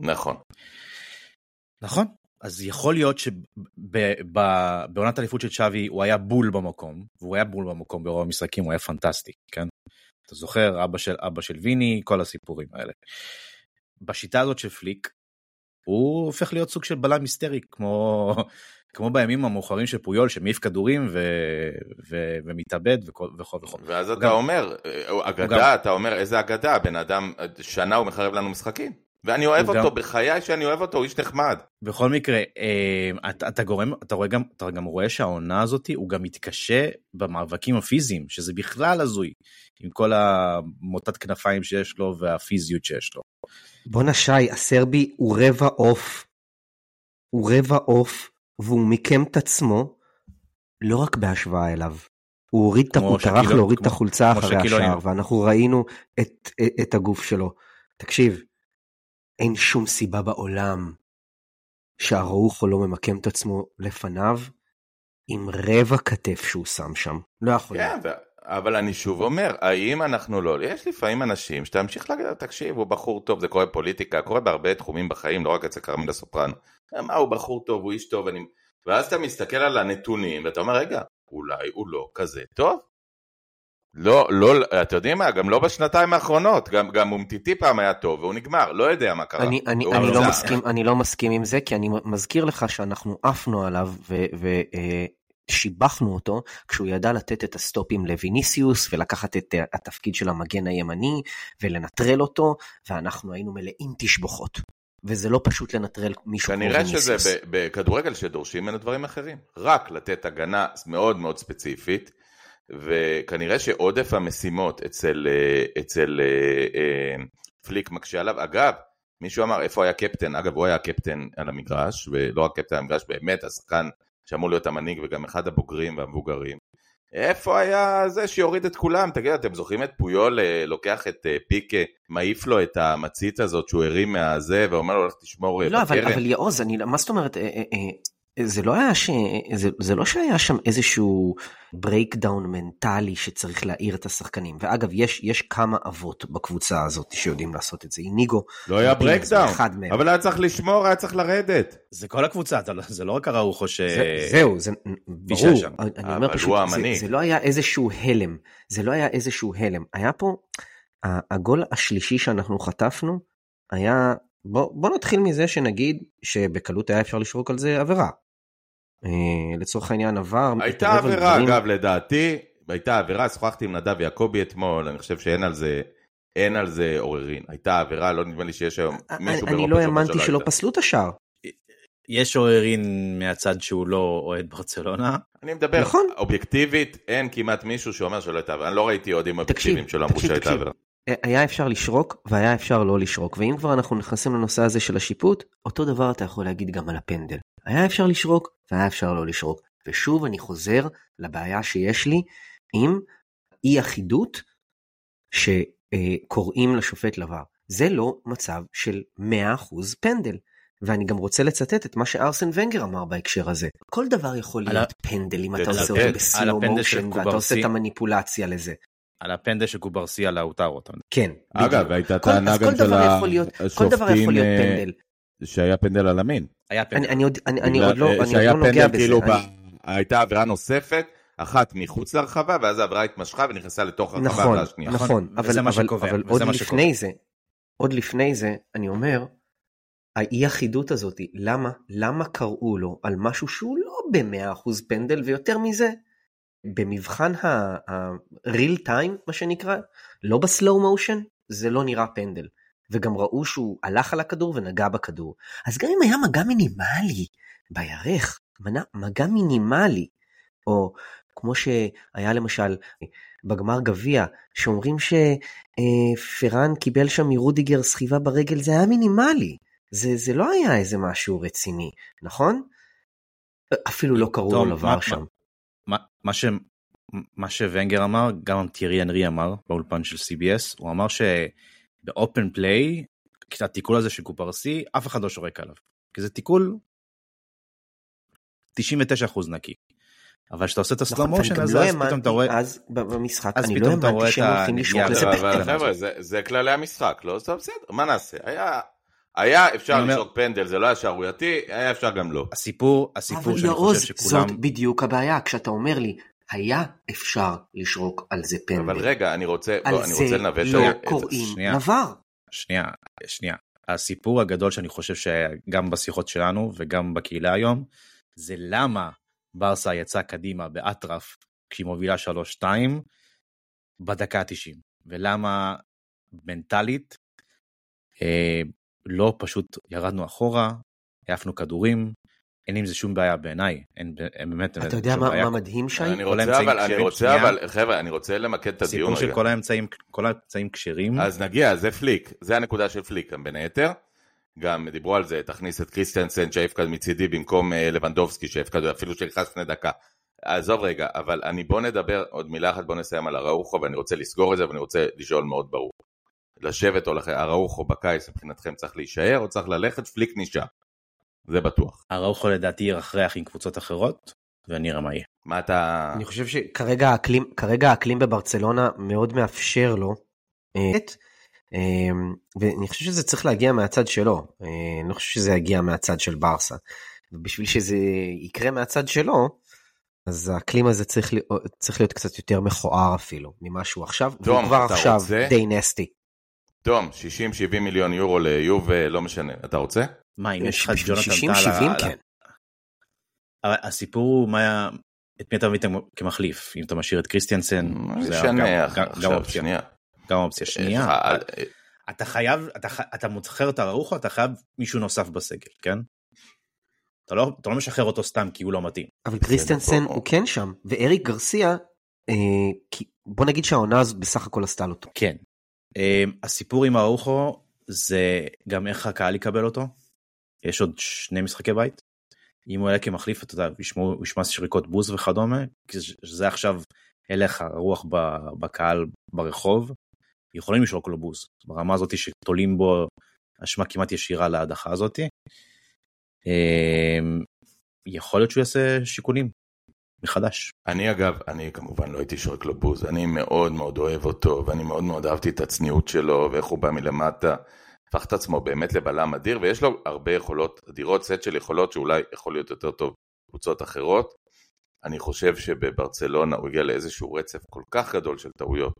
Speaker 1: נכון.
Speaker 2: אז יכול להיות שבעונת האליפות של צ'אבי הוא היה בול במקום, והוא היה בול במקום ברוב המשחקים, הוא היה פנטסטי, כן? אתה זוכר, אבא של ויני, כל הסיפורים האלה. בשיטה הזאת של פליק, הוא הופך להיות סוג של בלם היסטרי, כמו בימים המאוחרים של פויול, שמעיף כדורים ומתאבד וכל.
Speaker 1: ואז אתה אומר, אגדה, אתה אומר, איזה אגדה, בן אדם, שנה הוא מחרב לנו משחקים. ואני אוהב אותו, בחיי שאני אוהב אותו, הוא איש נחמד.
Speaker 2: בכל מקרה, אתה גם רואה שהעונה הזאת, הוא גם מתקשה במאבקים הפיזיים, שזה בכלל הזוי, עם כל המוטת כנפיים שיש לו, והפיזיות שיש לו.
Speaker 3: בוא נשי, הסרבי הוא רבע אוף, והוא מיקם את עצמו, לא רק בהשוואה אליו. הוא טרח להוריד את החולצה אחרי השער, ואנחנו ראינו את הגוף שלו. תקשיב, אין שום סיבה בעולם שהאראוחו לא ממקם את עצמו לפניו עם רבע כתף שהוא שם שם. לא יכול להיות.
Speaker 1: כן, אבל אני שוב אומר, האם אנחנו לא, יש לפעמים אנשים שאתה ממשיך להגיד, תקשיב, הוא בחור טוב, זה קורה פוליטיקה, קורה בהרבה תחומים בחיים, לא רק אצל קרמלה סופרנו. מה, הוא בחור טוב, הוא איש טוב, ואז אתה מסתכל על הנתונים, ואתה אומר, רגע, אולי הוא לא כזה טוב? לא, אתה יודעים מה, גם לא בשנתיים האחרונות, גם אומטיטי פעם היה טוב, והוא נגמר, לא יודע מה קרה.
Speaker 3: אני לא מסכים עם זה, כי אני מזכיר לך שאנחנו עפנו עליו, ושיבחנו אותו, כשהוא ידע לתת את הסטופים לויניסיוס, ולקחת את התפקיד של המגן הימני, ולנטרל אותו, ואנחנו היינו מלאים תשבוכות. וזה לא פשוט לנטרל מישהו כמו ויניסיוס.
Speaker 1: כנראה שזה בכדורגל שדורשים מן הדברים אחרים, רק לתת הגנה מאוד מאוד ספציפית, וכנראה שעודף המשימות אצל פליק מקשה עליו. אגב, מישהו אמר איפה היה קפטן, אגב הוא היה קפטן על המגרש, ולא רק קפטן על המגרש, באמת השחקן שאמור להיות המנהיג וגם אחד הבוגרים והמבוגרים. איפה היה זה שיוריד את כולם? תגיד, אתם זוכרים את פויול לוקח את פיקה, מעיף לו את המצית הזאת שהוא הרים מהזה, ואומר לו הולך תשמור
Speaker 3: לא, אבל יעוז, מה זאת אומרת, זה לא שהיה שם איזשהו ברייקדאון מנטלי שצריך להעיר את השחקנים, ואגב יש כמה אבות בקבוצה הזאת שיודעים לעשות את זה, איניגו
Speaker 1: לא היה ברייקדאון, אבל היה צריך לשמור, היה צריך לרדת.
Speaker 2: זה כל הקבוצה, זה לא רק הראוכו
Speaker 3: זהו, זה ברור, אני אומר פשוט, זה לא היה איזשהו הלם, היה פה, הגול השלישי שאנחנו חטפנו, היה, בוא נתחיל מזה שנגיד שבקלות היה אפשר לשרוק על זה עבירה. לצורך העניין עבר.
Speaker 1: הייתה עבירה, אגב, לדעתי, הייתה עבירה, שוחחתי עם נדב יעקבי אתמול, אני חושב שאין על זה עוררין. הייתה עבירה, לא נדמה לי שיש היום מישהו
Speaker 3: באירופה. אני לא האמנתי שלא פסלו את השער.
Speaker 2: יש עוררין מהצד שהוא לא אוהד ברצלונה.
Speaker 1: אני מדבר, אובייקטיבית, אין כמעט מישהו שאומר שלא הייתה עבירה. אני לא ראיתי אוהדים אובייקטיביים שלא אמרו שהייתה עבירה.
Speaker 3: היה אפשר לשרוק והיה אפשר לא לשרוק, ואם כבר אנחנו נכנסים לנושא הזה של השיפוט, אותו דבר אתה יכול להגיד גם על הפנדל. היה אפשר לשרוק והיה אפשר לא לשרוק, ושוב אני חוזר לבעיה שיש לי עם אי אחידות שקוראים לשופט לבר. זה לא מצב של 100% פנדל, ואני גם רוצה לצטט את מה שארסן ונגר אמר בהקשר הזה. כל דבר יכול להיות פנדל אם אתה עושה אותו בסלו מושן ואתה עושה את המניפולציה לזה.
Speaker 2: על הפנדל של קוברסיה לאוטרו.
Speaker 3: כן.
Speaker 1: אגב, הייתה טענה גם של השופטים שהיה פנדל על המין.
Speaker 3: אני עוד לא נוגע בזה.
Speaker 1: הייתה עבירה נוספת, אחת מחוץ לרחבה, ואז העבירה התמשכה ונכנסה לתוך הרחבה השנייה.
Speaker 3: נכון, אבל עוד לפני זה, אני אומר, האי אחידות הזאת, למה קראו לו על משהו שהוא לא ב-100% פנדל, ויותר מזה, במבחן ה-real time, מה שנקרא, לא בסלואו מושן, זה לא נראה פנדל. וגם ראו שהוא הלך על הכדור ונגע בכדור. אז גם אם היה מגע מינימלי בירך, מגע מינימלי, או כמו שהיה למשל בגמר גביע, שאומרים שפרן קיבל שם מרודיגר סחיבה ברגל, זה היה מינימלי. זה לא היה איזה משהו רציני, נכון? אפילו לא קראו לו לבר שם.
Speaker 2: מה שוונגר אמר, גם טירי אנרי אמר באולפן של CBS, הוא אמר שבאופן פליי, התיקול הזה של קופרסי, אף אחד לא שורק עליו. כי זה תיקול 99% נקי. אבל כשאתה עושה את הסלואו מושן, אז פתאום אתה רואה...
Speaker 3: אז במשחק, אני לא האמנתי שהם הולכים לשרוק לזה.
Speaker 1: אבל חבר'ה, זה כללי המשחק, לא? זה בסדר, מה נעשה? היה אפשר לשרוק פנדל, זה לא היה שערורייתי, היה אפשר גם לא.
Speaker 2: הסיפור שאני חושב שכולם...
Speaker 3: זאת בדיוק הבעיה, כשאתה אומר לי, היה אפשר לשרוק על זה פנדל.
Speaker 1: אבל רגע, אני רוצה לנווט...
Speaker 3: על זה לא קוראים נבר.
Speaker 2: שנייה. הסיפור הגדול שאני חושב שגם בשיחות שלנו וגם בקהילה היום, זה למה ברסה יצא קדימה באטרף כשהיא מובילה 3-2 בדקה 90. ולמה מנטלית לא פשוט ירדנו אחורה, העפנו כדורים, אין עם זה שום בעיה בעיניי.
Speaker 3: אתה יודע מה מדהים שי?
Speaker 1: אני רוצה למקד את הדיון.
Speaker 2: הסיפור של כל האמצעים כשרים.
Speaker 1: אז נגיע, זה פליק, זה הנקודה של פליק, בין היתר. גם דיברו על זה, תכניס את קריסטיאנסן שהפקד מצידי במקום לבנדובסקי שהפקד, אפילו שנכנס לפני דקה. עזוב רגע, אבל בוא נדבר עוד מילה אחת, בוא נסיים על הראוכו, ואני רוצה לסגור את זה, ואני רוצה לשאול מאוד ברור. לשבת או הראוכו בקיץ, מבחינתכם צריך להישאר, או צריך ללכת, פליק נשאר. זה בטוח.
Speaker 2: הראוכו לדעתי ירחרח עם קבוצות אחרות, ונראה מה יהיה.
Speaker 1: מה אתה...
Speaker 3: אני חושב שכרגע האקלים בברצלונה מאוד מאפשר לו, ואני חושב שזה צריך להגיע מהצד שלו, אני לא חושב שזה יגיע מהצד של ברסה, ובשביל שזה יקרה מהצד שלו, אז האקלים הזה צריך להיות קצת יותר מכוער אפילו, ממשהו עכשיו, והוא כבר עכשיו די נסטי.
Speaker 1: תום, 60-70 מיליון יורו ליוב, לא משנה, אתה רוצה?
Speaker 2: מה, אם יש לך ג'ונתן
Speaker 3: 60-70 כן.
Speaker 2: הסיפור הוא, את מי אתה מביא כמחליף? אם אתה משאיר את קריסטיאנסן, זה גם אופציה שנייה. אתה חייב, אתה מוצחר את הראוכו, אתה חייב מישהו נוסף בסגל, כן? אתה לא משחרר אותו סתם כי הוא לא מתאים.
Speaker 3: אבל קריסטיאנסן הוא כן שם, ואריק גרסיה, בוא נגיד שהעונה הזו בסך הכל עשתה לו אותו.
Speaker 2: כן. הסיפור עם הראוכו, זה גם איך הקהל יקבל אותו. יש עוד 2 משחקי בית. אם הוא יהיה כמחליף, אתה יודע, הוא ישמע שריקות בוז וכדומה, כי זה עכשיו הלך הרוח בקהל ברחוב, יכולים לשרוק לו בוז. ברמה הזאת שתולים בו אשמה כמעט ישירה להדחה הזאת. יכול להיות שהוא יעשה שיקולים מחדש.
Speaker 1: אני כמובן לא הייתי שורק לו בוז, אני מאוד מאוד אוהב אותו, ואני מאוד מאוד אהבתי את הצניעות שלו, ואיך הוא בא מלמטה, הפך את עצמו באמת לבלם אדיר, ויש לו הרבה יכולות אדירות, סט של יכולות שאולי יכול להיות יותר טוב קבוצות אחרות. אני חושב שבברצלונה הוא הגיע לאיזשהו רצף כל כך גדול של טעויות,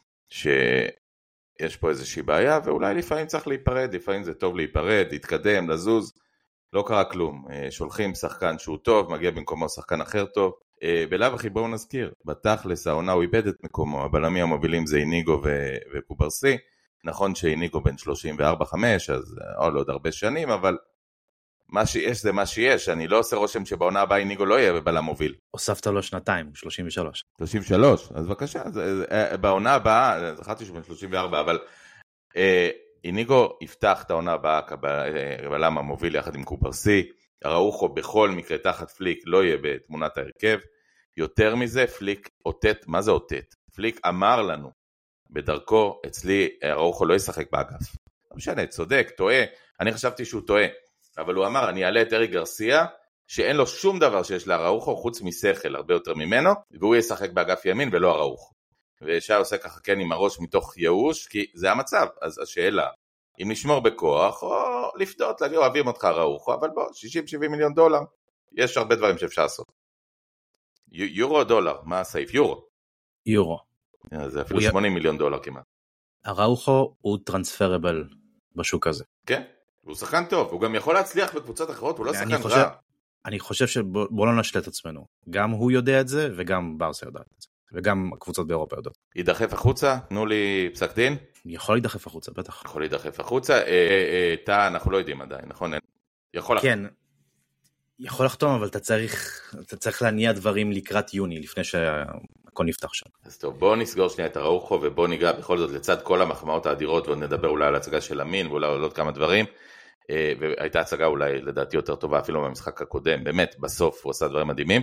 Speaker 1: שיש פה איזושהי בעיה, ואולי לפעמים צריך להיפרד, לפעמים זה טוב להיפרד, להתקדם, לזוז, לא קרה כלום, שולחים שחקן שהוא טוב, מגיע במקומו שחקן אחר טוב, בלאו הכי בואו נזכיר, בתכלס העונה הוא איבד את מקומו, הבלמים המובילים זה איניגו וקוברסי, נכון שאיניגו בין 34-5, אז עוד הרבה שנים, אבל מה שיש זה מה שיש, אני לא עושה רושם שבעונה הבאה איניגו לא יהיה בבלם מוביל.
Speaker 2: הוספת לו שנתיים, 33.
Speaker 1: 33, אז בבקשה, בעונה הבאה, זכרתי שהוא בין 34, אבל איניגו יפתח את העונה הבאה כבלם המוביל יחד עם קוברסי, אראוחו בכל מקרה תחת פליק לא יהיה בתמונת ההרכב, יותר מזה פליק אותת, מה זה אותת? פליק אמר לנו בדרכו, אצלי אראוחו לא ישחק באגף, לא משנה, צודק, טועה, אני חשבתי שהוא טועה, אבל הוא אמר אני אעלה את אריק גרסיה, שאין לו שום דבר שיש לאראוחו חוץ משכל הרבה יותר ממנו, והוא ישחק באגף ימין ולא אראוחו, ושי עושה ככה כן עם הראש מתוך ייאוש, כי זה המצב, אז השאלה, אם נשמור בכוח, או לפדות, להגיד, אוהבים אותך אראוחו, אבל בוא, 60-70 מיליון דולר, יש הרבה דברים שאפשר לעשות. יורו או דולר? מה הסעיף?
Speaker 2: יורו.
Speaker 1: זה אפילו 80 מיליון דולר כמעט.
Speaker 2: אראוחו הוא טרנספרבל בשוק הזה.
Speaker 1: כן, הוא שחקן טוב, הוא גם יכול להצליח בקבוצות אחרות, הוא לא שחקן רע.
Speaker 2: אני חושב שבוא לא נשלה את עצמנו, גם הוא יודע את זה, וגם ברסה יודעת את זה, וגם הקבוצות באירופה יודעות.
Speaker 1: יידחף החוצה, תנו לי פסק דין.
Speaker 2: יכול להידחף החוצה, בטח.
Speaker 1: יכול להידחף החוצה, אנחנו לא יודעים עדיין, נכון? יכול
Speaker 2: כן, יכול לחתום, אבל אתה צריך להניע דברים לקראת יוני, לפני שהכל נפתח שם.
Speaker 1: אז טוב, בואו נסגור שנייה את אראוחו, ובואו ניגע בכל זאת לצד כל המחמאות האדירות, ועוד נדבר אולי על הצגה של אמין, ואולי עוד כמה דברים, והייתה הצגה אולי לדעתי יותר טובה, אפילו במשחק הקודם, באמת, בסוף הוא עשה דברים מדהימים.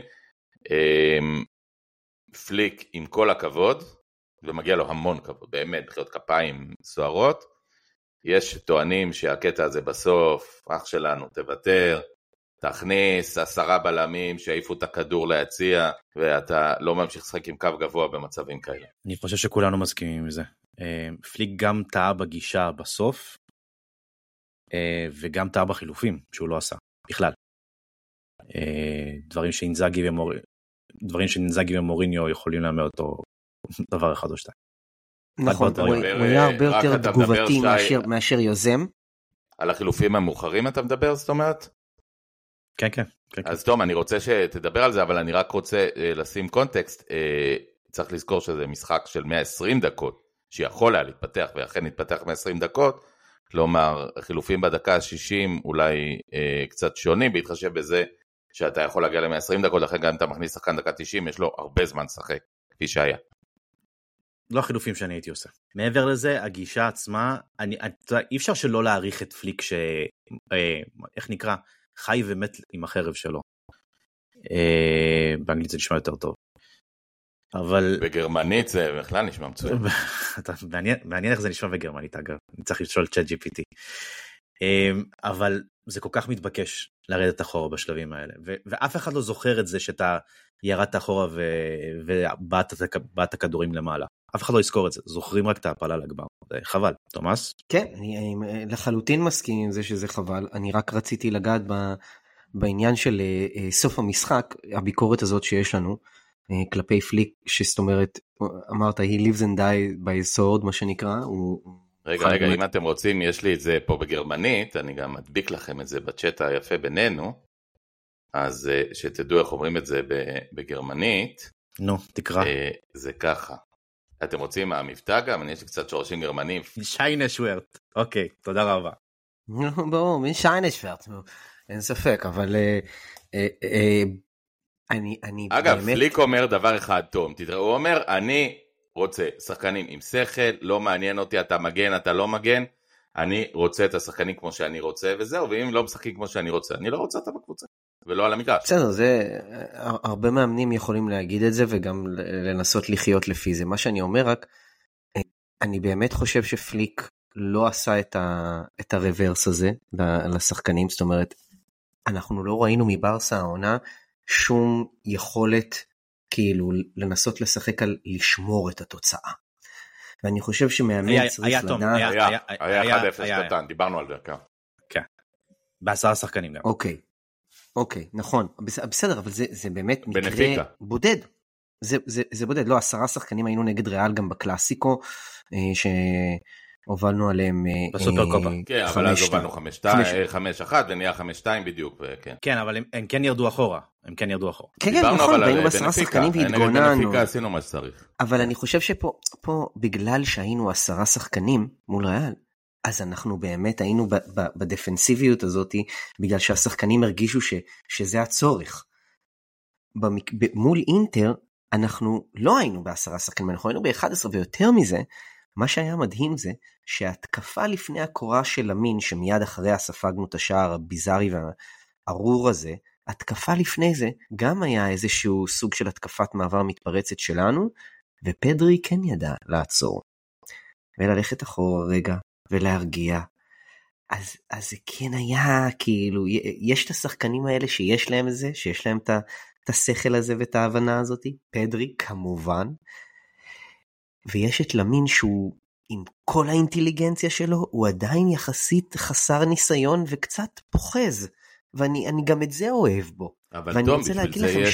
Speaker 1: פליק עם כל הכבוד, ומגיע לו המון כבוד, באמת, בחיות כפיים סוערות, יש טוענים שהקטע הזה בסוף, אח שלנו, תוותר, תכניס 10 בלמים שהעיפו את הכדור להציע, ואתה לא ממשיך לשחק עם קו גבוה במצבים כאלה.
Speaker 2: אני חושב שכולנו מסכימים עם זה. פליק גם טעה בגישה בסוף, וגם טעה בחילופים שהוא לא עשה, בכלל. דברים שאינזאגי ומוריניו יכולים לאמר אותו דבר אחד או שתיים.
Speaker 3: נכון, הוא היה הרבה יותר תגובתי מאשר יוזם.
Speaker 1: על החילופים המאוחרים אתה מדבר, זאת אומרת?
Speaker 2: כן, כן.
Speaker 1: אז טוב, אני רוצה שתדבר על זה, אבל אני רק רוצה לשים קונטקסט, צריך לזכור שזה משחק של 120 דקות, שיכול היה להתפתח, ואכן להתפתח 120 דקות, כלומר, חילופים בדקה ה-60 אולי קצת שונים, בהתחשב בזה שאתה יכול להגיע ל-120 דקות, לכן גם אם אתה מכניס שחקן דקה 90, יש לו הרבה זמן לשחק, כפי שהיה.
Speaker 2: לא החילופים שאני הייתי עושה. מעבר לזה, הגישה עצמה, אי אפשר שלא להעריך את פליק איך נקרא, חי ומת עם החרב שלו. באנגלית זה נשמע יותר טוב. אבל...
Speaker 1: בגרמנית זה בכלל נשמע מצוין.
Speaker 2: מעניין איך זה נשמע בגרמנית, אגב. אני צריך לשאול צ'אט GPT. אבל זה כל כך מתבקש לרדת אחורה בשלבים האלה. ואף אחד לא זוכר את זה שאתה ירדת אחורה ובאת הכדורים למעלה. אף אחד לא יזכור את זה. זוכרים רק את ההפלה לגמר. זה חבל. תומאס?
Speaker 3: כן, אני לחלוטין מסכים עם זה שזה חבל. אני רק רציתי לגעת בעניין של סוף המשחק, הביקורת הזאת שיש לנו, כלפי פליק, שזאת אומרת, אמרת, he lives and dies by his sword, מה שנקרא.
Speaker 1: רגע, אם אתם רוצים, יש לי את זה פה בגרמנית, אני גם מדביק לכם את זה בצ'אט היפה בינינו, אז שתדעו איך אומרים את זה בגרמנית.
Speaker 2: נו, תקרא.
Speaker 1: זה ככה. אתם רוצים המבטא גם? אני יש לי קצת שורשים גרמנים.
Speaker 2: שיינשוורט. אוקיי, תודה רבה.
Speaker 3: ברור, שיינשוורט. אין ספק, אבל אני
Speaker 1: אגב, פליק אומר דבר אחד טוב, הוא אומר, אני רוצה שחקנים עם שכל, לא מעניין אותי, אתה מגן, אתה לא מגן, אני רוצה את השחקנים כמו שאני רוצה, וזהו, ואם לא משחקים כמו שאני רוצה, אני לא רוצה אותה בקבוצה, ולא על המגרש.
Speaker 3: בסדר, זה, הרבה מאמנים יכולים להגיד את זה, וגם לנסות לחיות לפי זה. מה שאני אומר רק, אני באמת חושב שפליק לא עשה את הרוורס הזה לשחקנים, זאת אומרת, אנחנו לא ראינו מברסה העונה שום יכולת כאילו לנסות לשחק על לשמור את התוצאה. ואני חושב שמאמן צריך לדעת...
Speaker 1: היה 1-0 קטן, דיברנו על זה,
Speaker 2: כן. ב10 שחקנים גם.
Speaker 3: אוקיי, נכון. בסדר, אבל זה באמת מקרה בודד. זה בודד. לא, 10 שחקנים היינו נגד ריאל גם בקלאסיקו, שהובלנו עליהם...
Speaker 2: בסופר קופה.
Speaker 1: כן, אבל אז הובלנו 5-1 ונהיה 5-2 בדיוק.
Speaker 2: כן, אבל הם כן ירדו אחורה.
Speaker 3: כן, נכון, והיינו ב10 שחקנים והתגוננו.
Speaker 1: בנפיקה עשינו מה שצריך.
Speaker 3: אבל אני חושב שפה, בגלל שהיינו 10 שחקנים מול ריאל, אז אנחנו באמת היינו בדפנסיביות הזאת, בגלל שהשחקנים הרגישו שזה הצורך. מול אינטר, אנחנו לא היינו ב10 שחקנים, אנחנו היינו ב11 ויותר מזה, מה שהיה מדהים זה, שההתקפה לפני הקורה של אמין, שמיד אחריה ספגנו את השער הביזארי והארור הזה, התקפה לפני זה, גם היה איזשהו סוג של התקפת מעבר מתפרצת שלנו, ופדרי כן ידע לעצור, וללכת אחורה רגע, ולהרגיע. אז זה כן היה, כאילו, יש את השחקנים האלה שיש להם את זה, שיש להם את השכל הזה ואת ההבנה הזאת, פדרי כמובן, ויש את למין שהוא, עם כל האינטליגנציה שלו, הוא עדיין יחסית חסר ניסיון וקצת פוחז, ואני גם את זה אוהב בו. ואני רוצה להגיד לכם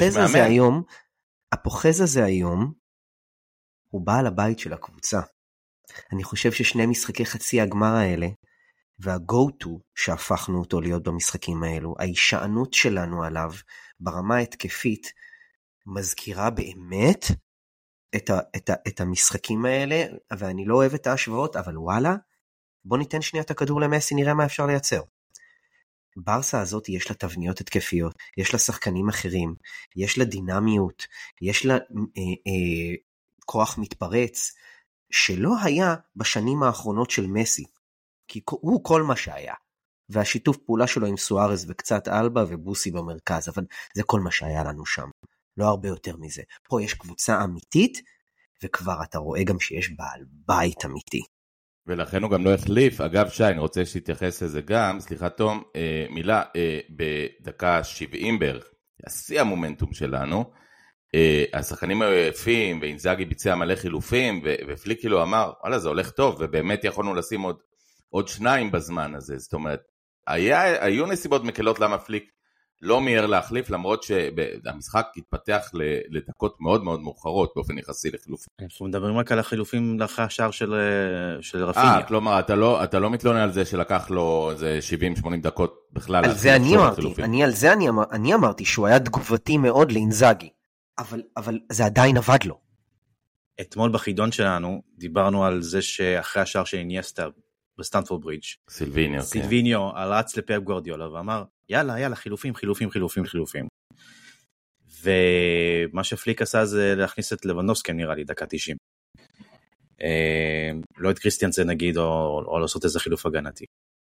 Speaker 3: שהפוחז הזה היום, הוא בעל הבית של הקבוצה. אני חושב ששני משחקי חצי הגמר האלה, וה-go-to שהפכנו אותו להיות במשחקים האלו, ההישענות שלנו עליו ברמה התקפית, מזכירה באמת את המשחקים האלה, ואני לא אוהב את ההשוואות, אבל וואלה, בוא ניתן שנייה את הכדור למסי, נראה מה אפשר לייצר. ברסה הזאת יש לה תבניות התקפיות, יש לה שחקנים אחרים, יש לה דינמיות, יש לה כוח מתפרץ, שלא היה בשנים האחרונות של מסי, כי הוא כל מה שהיה, והשיתוף פעולה שלו עם סוארז וקצת אלבה ובוסי במרכז, אבל זה כל מה שהיה לנו שם, לא הרבה יותר מזה. פה יש קבוצה אמיתית, וכבר אתה רואה גם שיש בעל בית אמיתי.
Speaker 1: ולכן הוא גם לא החליף. אגב שי, אני רוצה שתתייחס לזה גם, סליחה תום, מילה, בדקה 70 בערך, השיא המומנטום שלנו, השחקנים היו יפים, ואינזאגי ביצע מלא חילופים, ופליק כאילו אמר, וואלה זה הולך טוב, ובאמת יכולנו לשים עוד 2 בזמן הזה, זאת אומרת, היו נסיבות מקלות למה פליק לא מיהר להחליף, למרות שהמשחק התפתח לדקות מאוד מאוד מאוחרות, באופן יחסי לחילופים.
Speaker 2: אנחנו מדברים רק על החילופים לאחרי השער של רפיניה.
Speaker 1: כלומר, אתה לא מתלונן על זה שלקח לו איזה 70-80 דקות בכלל.
Speaker 3: על זה אני אמרתי, על זה אני אמרתי, שהוא היה תגובתי מאוד לאינזאגי, אבל זה עדיין עבד לו.
Speaker 2: אתמול בחידון שלנו, דיברנו על זה שאחרי השער של אינייסטה, בסטנפורד ברידג', סילביניו רץ לפפ גוארדיולה ואמר, יאללה, חילופים. ומה שפליק עשה זה להכניס את לבנדובסקי, נראה לי, דקה 90. לא את קריסטיאנסן נגיד, או לעשות איזה חילוף הגנתי.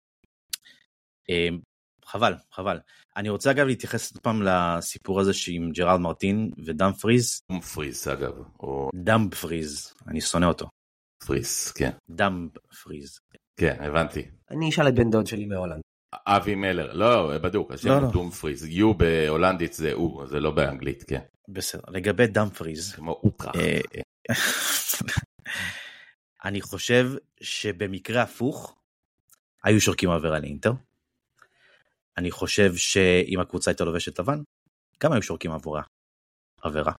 Speaker 2: חבל. אני רוצה אגב להתייחס עוד פעם לסיפור הזה שעם ג'רארד מרטין ודאמפריז.
Speaker 1: דאמפריז אגב.
Speaker 2: דאמפריז, אני שונא אותו.
Speaker 1: פריז, כן.
Speaker 2: דאמפריז.
Speaker 1: כן, הבנתי.
Speaker 3: אני אשאל את בן דוד שלי מהולנד.
Speaker 1: אבי מלר, לא, בדוק, השם הוא דומפריז, יו בהולנדית זה הוא, זה לא באנגלית, כן.
Speaker 2: בסדר, לגבי דאמפריז.
Speaker 1: כמו אוטראכט.
Speaker 2: אני חושב שבמקרה הפוך, היו שורקים עבירה לאינטר. אני חושב שאם הקבוצה הייתה לובשת לבן, גם היו שורקים עבירה.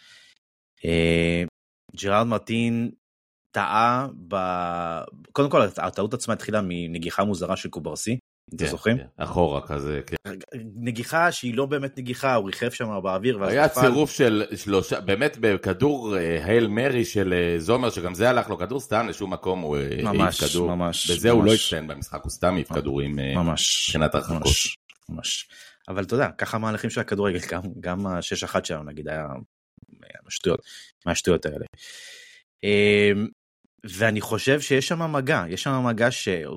Speaker 2: ג'רארד מרטין טעה קודם כל הטעות עצמה התחילה מנגיחה מוזרה של קוברסי, אתם זוכרים?
Speaker 1: אחורה כזה, כן.
Speaker 2: נגיחה שהיא לא באמת נגיחה, הוא ריחף שם באוויר.
Speaker 1: היה צירוף של 3, באמת בכדור הייל מרי של זומר, שגם זה הלך לו, כדור סתם לשום מקום, הוא העיף כדור. בזה הוא לא הצטיין במשחק, הוא סתם העיף כדורים מבחינת הרחקות.
Speaker 2: ממש. אבל אתה יודע, ככה המהלכים של הכדורגל, גם ה-6-1 שלנו נגיד, היה מהשטויות האלה. ואני חושב שיש שם מגע,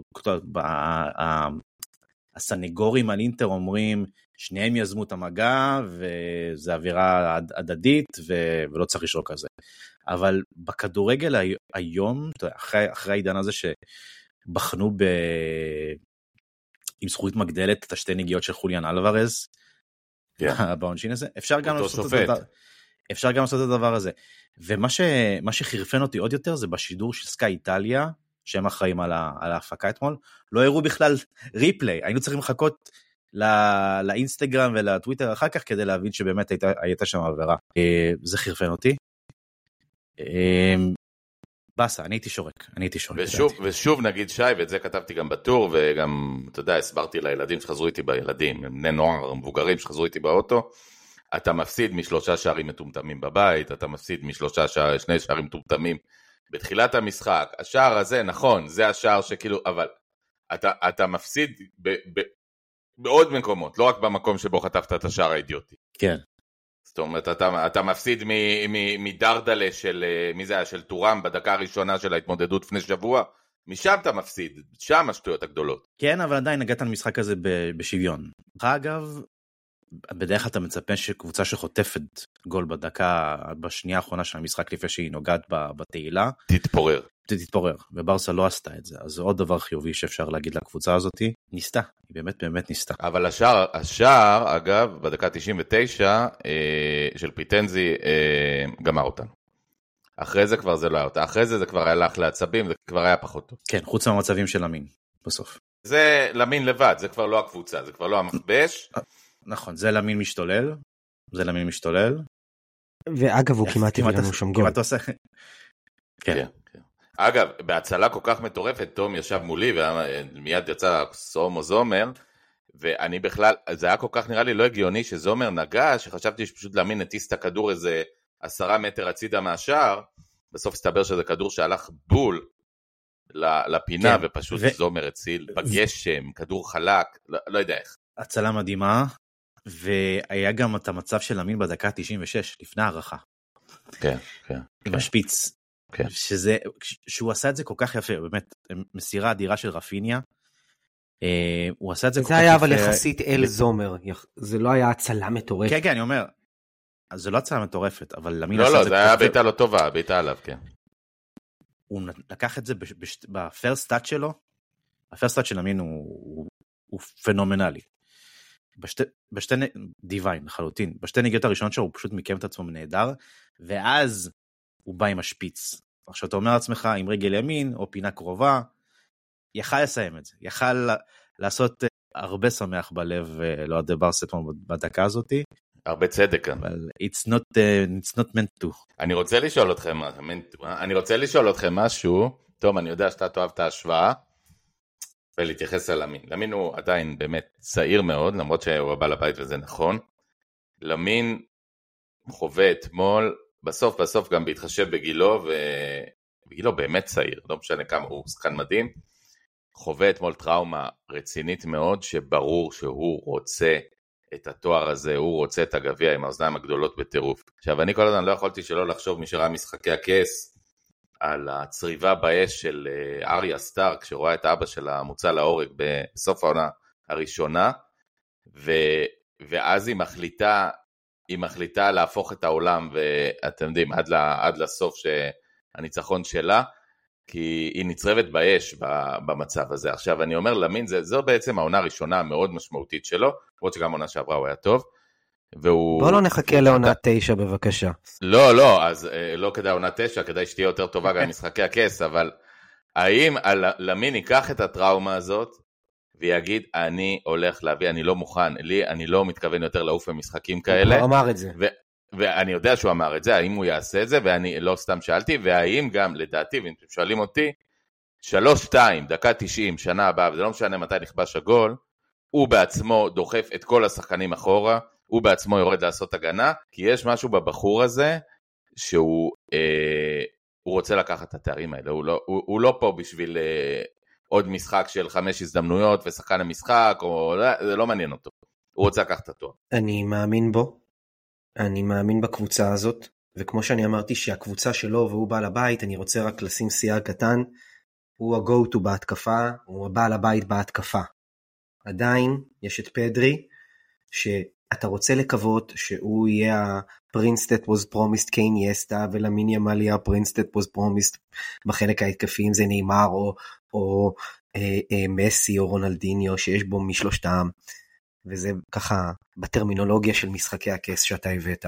Speaker 2: הסנגורים על אינטר אומרים, שניהם יזמו את המגע, וזה אווירה הדדית, ולא צריך לשרוק על זה. אבל בכדורגל היום, אחרי העידן הזה שבחנו עם זכות מגדלת את השתי נגיעות של חוליאן אלוורז, בעונשין הזה, אפשר גם לעשות את הדבר הזה. ומה שחירפן אותי עוד יותר, זה בשידור של סקאי איטליה, שהם אחראים על ההפקה אתמול, לא הראו בכלל ריפליי, היינו צריכים לחכות לאינסטגרם ולטוויטר אחר כך, כדי להבין שבאמת הייתה שם עבירה. זה חירפן אותי. בסה, אני הייתי שורק.
Speaker 1: ושוב נגיד שי, ואת זה כתבתי גם בטור, וגם, אתה יודע, הסברתי לילדים שחזרו איתי בילדים, בני נוער, מבוגרים שחזרו איתי באוטו, אתה מפסיד מ3 שערים מטומטמים בבית, אתה מפסיד שני שערים מטומטמים בתחילת המשחק, השער הזה, נכון, זה השער שכאילו, אבל אתה מפסיד בעוד מקומות, לא רק במקום שבו חטפת את השער האידיוטי.
Speaker 2: כן.
Speaker 1: זאת אומרת, אתה מפסיד מדרדלה של טורם בדקה הראשונה של ההתמודדות לפני שבוע, משם אתה מפסיד, שם השטויות הגדולות.
Speaker 2: כן, אבל עדיין נגעת למשחק הזה בשוויון. אגב, בדרך כלל אתה מצפה שקבוצה שחוטפת גול בשנייה האחרונה של המשחק לפני שהיא נוגעת בתהילה, תתפורר, וברסה לא עשתה את זה, אז זה עוד דבר חיובי שאפשר להגיד לקבוצה הזאת, ניסתה, היא באמת ניסתה.
Speaker 1: אבל השער, אגב, בדקה 99 של פריטנזי גמר אותנו. אחרי זה כבר זה לא היה אותה, אחרי זה כבר הלך לעצבים, זה כבר היה פחות טוב.
Speaker 2: כן, חוץ מהמצבים של למין, בסוף.
Speaker 1: זה למין לבד, זה כבר לא הקבוצה, זה כבר לא המכבש.
Speaker 2: נכון, זה למין משתולל.
Speaker 3: ואגב, הוא כמעט הביא לנו שם גול.
Speaker 2: כמעט עושה.
Speaker 1: כן. אגב, בהצלה כל כך מטורפת, תום ישב מולי, ומיד יצא סום או זומר, ואני בכלל, זה היה כל כך נראה לי לא הגיוני שזומר נגע, שחשבתי שפשוט להמין נטיס את הכדור איזה 10 מטר הצידה מהשאר, בסוף הסתבר שזה כדור שהלך בול לפינה, ופשוט זומר הציל בגשם, כדור חלק, לא יודע איך.
Speaker 2: הצלה מדהימה, והיה גם את המצב של למין בדקה 96, לפני הערכה.
Speaker 1: כן.
Speaker 2: עם השפיץ. שהוא עשה את זה כל כך יפה, באמת, מסירה אדירה של רפיניה, הוא עשה את זה כל כך יפה.
Speaker 3: זה היה אבל יחסית אל זומר, זה לא היה הצלה מטורפת.
Speaker 2: כן, אני אומר, זה לא הצלה מטורפת, אבל למין
Speaker 1: עשה את זה... לא, זה היה ביתה לא טובה, ביתה עליו, כן.
Speaker 2: הוא לקח את זה בפרסט-סטאט שלו, הפרסט-סטאט של למין הוא פנומנלי. בשתי דיוויין, לחלוטין, בשתי נגיעות הראשונות שלו הוא פשוט מיקם את עצמו נהדר, ואז הוא בא עם השפיץ. עכשיו אתה אומר לעצמך, עם רגל ימין או פינה קרובה, יכל לסיים את זה, יכל לעשות הרבה שמח בלב, לא יודע, ברסטון בדקה הזאת.
Speaker 1: הרבה צדק.
Speaker 2: אבל it's not meant to.
Speaker 1: אני רוצה לשאול אתכם משהו, טוב, אני יודע שאתה תאהב את ההשוואה, ולהתייחס על למין. למין הוא עדיין באמת צעיר מאוד, למרות שהוא הבא לבית וזה נכון. למין חווה אתמול, בסוף גם בהתחשב בגילו, ובגילו באמת צעיר, לא משנה כמה, הוא שחקן מדהים, חווה אתמול טראומה רצינית מאוד, שברור שהוא רוצה את התואר הזה, הוא רוצה את הגביע עם האוזניים הגדולות בטירוף. עכשיו, אני כל הזמן לא יכולתי שלא לחשוב מי שראה משחקי הכס, על הצריבה באש של אריה סטארק, שרואה את האבא שלה מוצא להורג בסוף העונה הראשונה, ואז היא מחליטה להפוך את העולם, ואתם יודעים, עד לסוף שהניצחון שלה, כי היא נצרבת באש במצב הזה. עכשיו אני אומר למין, זו בעצם העונה הראשונה המאוד משמעותית שלו, למרות שגם העונה שעברה הוא היה טוב,
Speaker 3: בוא לא נחכה לעונה 9 בבקשה.
Speaker 1: לא, אז לא כדאי עונה 9, כדאי שתהיה יותר טובה גם משחקי הכס, אבל האם למין ייקח את הטראומה הזאת, ויגיד, אני הולך להביא, אני לא מוכן, אני לא מתכוון יותר לעוף במשחקים כאלה.
Speaker 3: הוא אמר את זה.
Speaker 1: ואני יודע שהוא אמר את זה, האם הוא יעשה את זה, ואני לא סתם שאלתי, והאם גם, לדעתי, ואם אתם שואלים אותי, 3-2, דקה 90, שנה הבאה, וזה לא משנה מתי נכבש הגול, הוא בעצמו דוחף את כל השחקנים אחורה, הוא בעצמו יורד לעשות הגנה, כי יש משהו בבחור הזה, שהוא רוצה לקחת את התארים האלה, הוא לא פה בשביל עוד משחק של 5 הזדמנויות, ושחקן המשחק, זה לא מעניין אותו, הוא רוצה לקחת את התואר.
Speaker 3: אני מאמין בו, אני מאמין בקבוצה הזאת, וכמו שאני אמרתי שהקבוצה שלו והוא בעל הבית, אני רוצה רק לשים סייג קטן, הוא ה-go-to בהתקפה, הוא הבעל הבית בהתקפה. עדיין יש את פדרי, שאתה רוצה לקוות שהוא יהיה ה-Prince that was promised קיין-יסטה, ולמין ימל יהיה ה-Prince that was promised בחלק ההתקפי, אם זה ניימר או מסי או רונלדיניו שיש בו משלושתם, וזה ככה בטרמינולוגיה של משחקי הכס שאתה הבאת.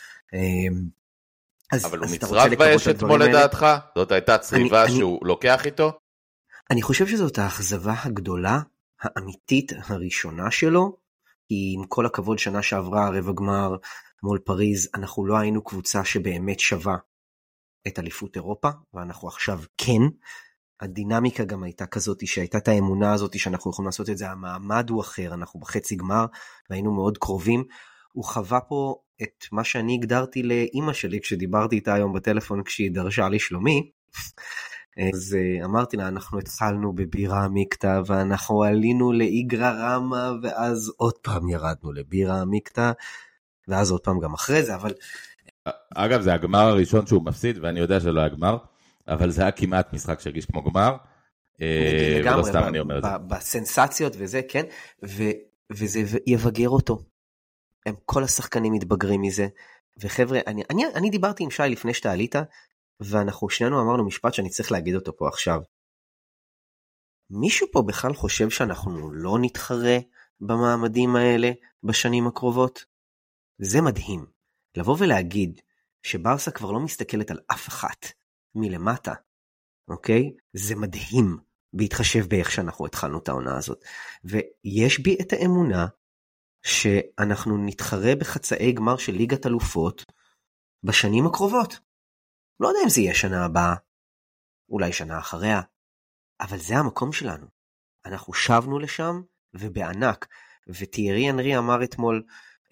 Speaker 1: אבל הוא מצרף באש אתמול לדעתך? זאת הייתה צריבה שהוא לוקח איתו?
Speaker 3: אני חושב שזאת האכזבה הגדולה, האמיתית הראשונה שלו, כי עם כל הכבוד שנה שעברה רבע גמר מול פריז, אנחנו לא היינו קבוצה שבאמת שווה את אליפות אירופה, ואנחנו עכשיו כן. הדינמיקה גם הייתה כזאת, שהייתה את האמונה הזאת שאנחנו יכולים לעשות את זה, המעמד הוא אחר, אנחנו בחצי גמר, והיינו מאוד קרובים. הוא חווה פה את מה שאני הגדרתי לאמא שלי, כשדיברתי איתה היום בטלפון, כשהיא דרשה לי שלומי, אז אמרתי לה, אנחנו התחלנו בבירה עמיקתא, ואנחנו עלינו לאיגרא רמא, ואז עוד פעם ירדנו לבירה עמיקתא, ואז עוד פעם גם אחרי זה, אבל...
Speaker 1: אגב, זה הגמר הראשון שהוא מפסיד, ואני יודע שלא היה גמר, אבל זה היה כמעט משחק שהרגיש כמו גמר, ולא סתם אני אומר את זה.
Speaker 3: בסנסציות וזה, כן, וזה יבגר אותו. הם כל השחקנים מתבגרים מזה, וחבר'ה, אני דיברתי עם שי לפני שאתה עלית, ואנחנו שנינו אמרנו משפט שאני צריך להגיד אותו פה עכשיו. מישהו פה בכלל חושב שאנחנו לא נתחרה במעמדים האלה בשנים הקרובות? זה מדהים. לבוא ולהגיד שברסה כבר לא מסתכלת על אף אחת מלמטה, אוקיי? זה מדהים בהתחשב באיך שאנחנו התחלנו את העונה הזאת. ויש בי את האמונה שאנחנו נתחרה בחצאי גמר של ליגת אלופות בשנים הקרובות. לא יודע אם זה יהיה שנה הבאה, אולי שנה אחריה, אבל זה המקום שלנו. אנחנו שבנו לשם ובענק, וטיירי אנרי אמר אתמול,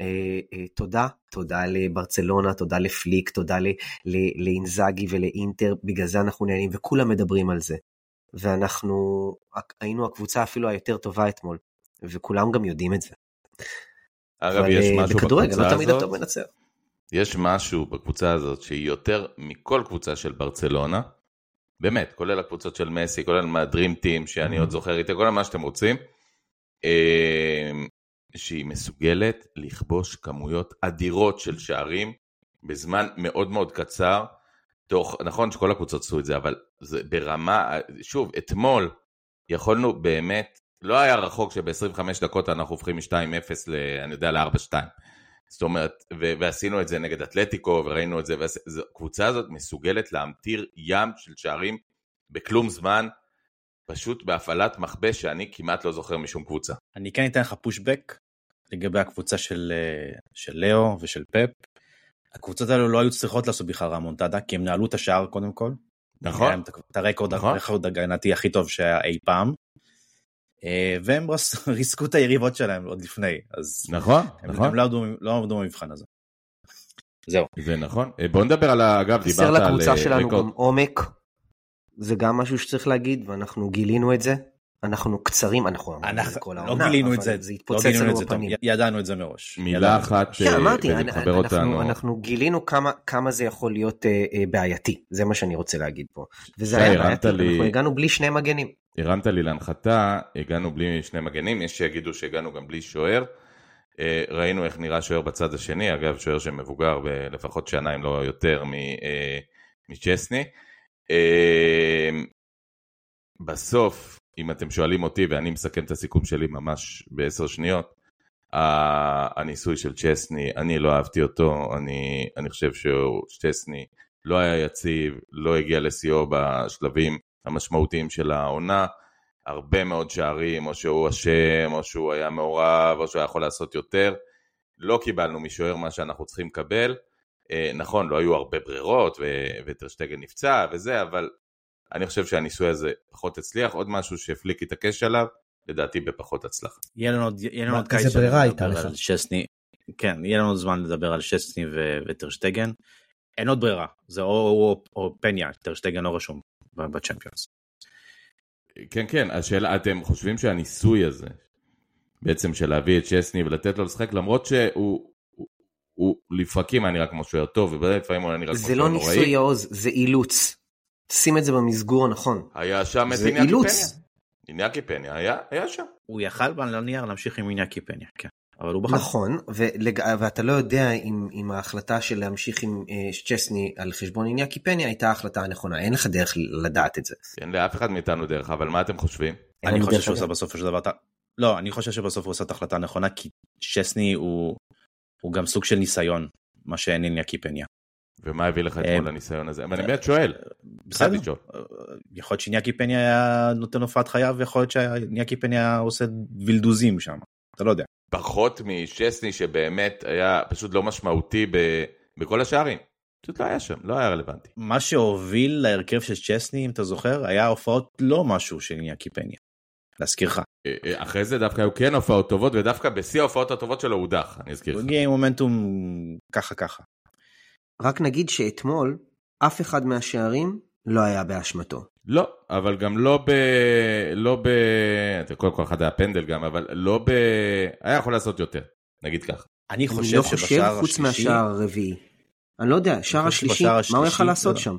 Speaker 3: תודה לברצלונה, תודה לפליק, תודה לאינזאגי ולאינטר, בגלל זה אנחנו נהנים, וכולם מדברים על זה. ואנחנו היינו הקבוצה אפילו היותר טובה אתמול, וכולם גם יודעים את זה.
Speaker 1: אגב, יש משהו
Speaker 3: בכדורגל, לא תמיד הטוב מנצח.
Speaker 1: יש משהו בקבוצה הזאת שהיא יותר מכל קבוצה של ברצלונה, באמת, כולל הקבוצות של מסי, כולל מהדרים טים, שאני עוד זוכר איתה, כל מה שאתם רוצים, שהיא מסוגלת לכבוש כמויות אדירות של שערים, בזמן מאוד מאוד קצר, נכון שכל הקבוצות עשו את זה, אבל זה ברמה, שוב, אתמול יכולנו באמת, לא היה רחוק שב-25 דקות אנחנו הופכים מ-2-0 אני יודע, ל-4-2. זאת אומרת, ועשינו את זה נגד אתלטיקו, וראינו את זה, הקבוצה הזאת מסוגלת להמטיר ים של שערים בכלום זמן, פשוט בהפעלת מכבש שאני כמעט לא זוכר משום קבוצה.
Speaker 2: אני כן אתן לך פושבק לגבי הקבוצה של לאו ושל פפ. הקבוצות האלו לא היו צריכות לעשות בכלל רמונטדה, כי הם נעלו את השער קודם כל.
Speaker 1: נכון.
Speaker 2: את הרקורד הגנתי הכי טוב שהיה אי פעם. והם ריסקו את היריבות שלהם עוד לפני.
Speaker 1: נכון.
Speaker 2: הם לא עמדו במבחן הזה. זהו.
Speaker 1: זה נכון. בוא נדבר על, אגב, דיברת על...
Speaker 3: חסר לקבוצה שלנו גם עומק. זה גם משהו שצריך להגיד, ואנחנו גילינו את זה. אנחנו קצרים, אנחנו
Speaker 2: לא גילינו את זה, לא גילינו את זה טוב, ידענו את זה מראש.
Speaker 1: מילה אחת
Speaker 3: ולחבר אותנו. אנחנו גילינו כמה זה יכול להיות בעייתי, זה מה שאני רוצה להגיד פה. וזה היה בעייתי, אנחנו הגענו בלי שני מגנים.
Speaker 1: הרמת לי להנחתה, הגענו בלי שני מגנים, יש שיגידו שהגענו גם בלי שוער. ראינו איך נראה שוער בצד השני, אגב שוער שמבוגר בלפחות שנה אם לא יותר מצ'סני. בסוף, אם אתם שואלים אותי, ואני מסכם את הסיכום שלי ממש ב10 שניות, הניסוי של צ'סני, אני לא אהבתי אותו, אני חושב שצ'סני לא היה יציב, לא הגיע לסיוע בשלבים המשמעותיים של העונה, הרבה מאוד שערים, או שהוא אשם, או שהוא היה מעורב, או שהוא היה יכול לעשות יותר, לא קיבלנו משוער מה שאנחנו צריכים לקבל, נכון, לא היו הרבה ברירות, וטרשטגן נפצע וזה, אבל אני חושב שהניסוי הזה פחות הצליח, עוד משהו שהפליק התעקש עליו, לדעתי בפחות הצלחה.
Speaker 2: יהיה לנו עוד קיץ לדבר על שסני, כן, יהיה לנו זמן לדבר על שסני וטרשטגן, אין עוד ברירה, זה או פניה, טרשטגן לא רשום בצ'מפיונס.
Speaker 1: כן, כן, השאלה, אתם חושבים שהניסוי הזה, בעצם של להביא את שסני ולתת לו לשחק, למרות שהוא לפרקים היה נראה כמו שוער טוב, ולפעמים הוא נראה כמו שוער נוראי.
Speaker 3: זה לא ניסוי יעוז, זה אילוץ. שים את זה במסגור הנכון.
Speaker 1: היה שם את איניאקי פניה. איניאקי פניה, היה שם.
Speaker 2: הוא יכל בנייר להמשיך עם איניאקי פניה, כן. אבל הוא בחר.
Speaker 3: נכון, ואתה לא יודע אם ההחלטה של להמשיך עם צ'סני על חשבון איניאקי פניה הייתה ההחלטה הנכונה, אין לך דרך לדעת את זה.
Speaker 1: אין לאף אחד מאיתנו דרך, אבל מה אתם חושבים?
Speaker 2: אני חושב שהוא עושה בסוף של דבר, לא, אני חושב שבסוף הוא עושה את ההחלטה הנכונה, כי צ'סני הוא גם סוג של ניסיון, מה שאין איניאקי פניה.
Speaker 1: ומה הביא לך את כל הניסיון הזה? אני באמת שואל.
Speaker 2: בסדר. יכול להיות שאיניאקי פניה היה נותן הופעת חייו, ויכול להיות שאיניאקי פניה עושה וילדוזים שם. אתה לא יודע.
Speaker 1: פחות משסני שבאמת היה פשוט לא משמעותי בכל השערים. פשוט לא היה שם, לא היה רלוונטי.
Speaker 2: מה שהוביל להרכב של צ'סני, אם אתה זוכר, היה הופעות לא משהו של איניאקי פניה. להזכירך.
Speaker 1: אחרי זה דווקא היו כן הופעות טובות, ודווקא בשיא ההופעות הטובות שלו הוא דח, אני אזכיר לך.
Speaker 2: הוא הגיע עם מומנטום ככה. רק
Speaker 3: נגיד שאתמול, אף אחד מהשערים לא היה באשמתו.
Speaker 1: לא, אבל גם כל אחד היה פנדל גם, אבל היה יכול לעשות יותר, נגיד כך.
Speaker 2: אני חושב שבשער השלישי...
Speaker 3: חוץ מהשער הרביעי. אני לא יודע, שער השלישי, מה הוא יכול לעשות שם?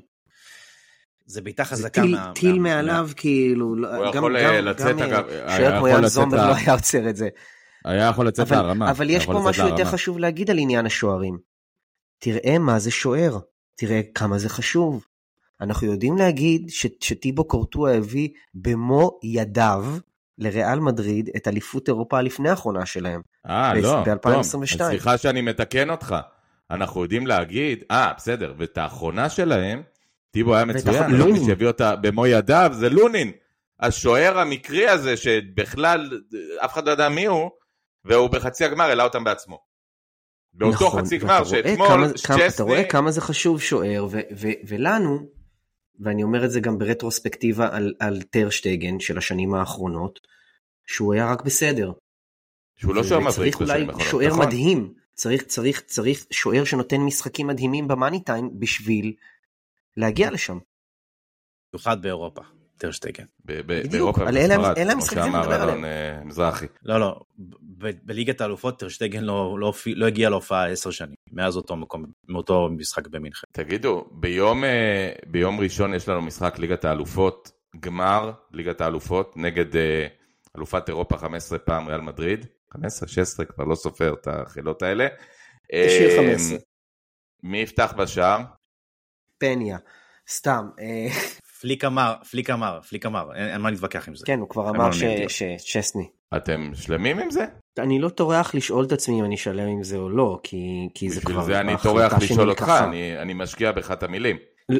Speaker 2: זה ביתה חזקה
Speaker 3: טיל מעליו, כאילו,
Speaker 1: הוא יכול לצאת,
Speaker 3: שוער כמו יאן זומר לא היה עוצר את זה.
Speaker 1: היה יכול לצאת להרמה.
Speaker 3: אבל יש פה משהו יותר חשוב להגיד על עניין השוערים. תראה מה זה שוער, תראה כמה זה חשוב. אנחנו יודעים להגיד שטיבו קורטואה הביא במו ידיו לריאל מדריד את אליפות אירופה לפני האחרונה שלהם.
Speaker 1: לא,
Speaker 3: ב-2022.
Speaker 1: סליחה שאני מתקן אותך. אנחנו יודעים להגיד, בסדר, ואת האחרונה שלהם, טיבו היה מצוין, מי שהביא אותה במו ידיו זה לונין, השוער המקרי הזה שבכלל אף אחד לא יודע מי הוא, והוא בחצי הגמר העלה אותם בעצמו. באותו חצי גמר שאתמול
Speaker 3: אתה רואה כמה זה חשוב שוער, ולנו, ואני אומר את זה גם ברטרוספקטיבה על טר שטגן של השנים האחרונות, שהוא היה רק בסדר.
Speaker 1: שהוא לא שוער מבריק.
Speaker 3: צריך אולי שוער מדהים, צריך שוער שנותן משחקים מדהימים במאני טיים בשביל להגיע לשם.
Speaker 2: במיוחד באירופה, טר שטגן.
Speaker 1: באירופה ובספרד, כמו שאמר אלון מזרחי.
Speaker 2: לא, בליגת האלופות טר שטגן לא הגיע להופעה 10 שנים, מאז אותו משחק במינכן.
Speaker 1: תגידו, ביום ראשון יש לנו משחק ליגת האלופות, גמר ליגת האלופות, נגד אלופת אירופה 15 פעם ריאל מדריד, 15, 16, כבר לא סופר את החילות האלה.
Speaker 3: תשאיר 15.
Speaker 1: מי יפתח בשער?
Speaker 3: פניה, סתם.
Speaker 2: פליק אמר, אין מה להתווכח עם זה.
Speaker 3: כן, הוא כבר אמר שצ'סני.
Speaker 1: אתם שלמים עם זה?
Speaker 3: אני לא טורח לשאול את עצמי אם אני שלם עם זה או לא, כי זה כבר...
Speaker 1: בשביל זה אני טורח לשאול אותך, אני משקיע בך את המילים.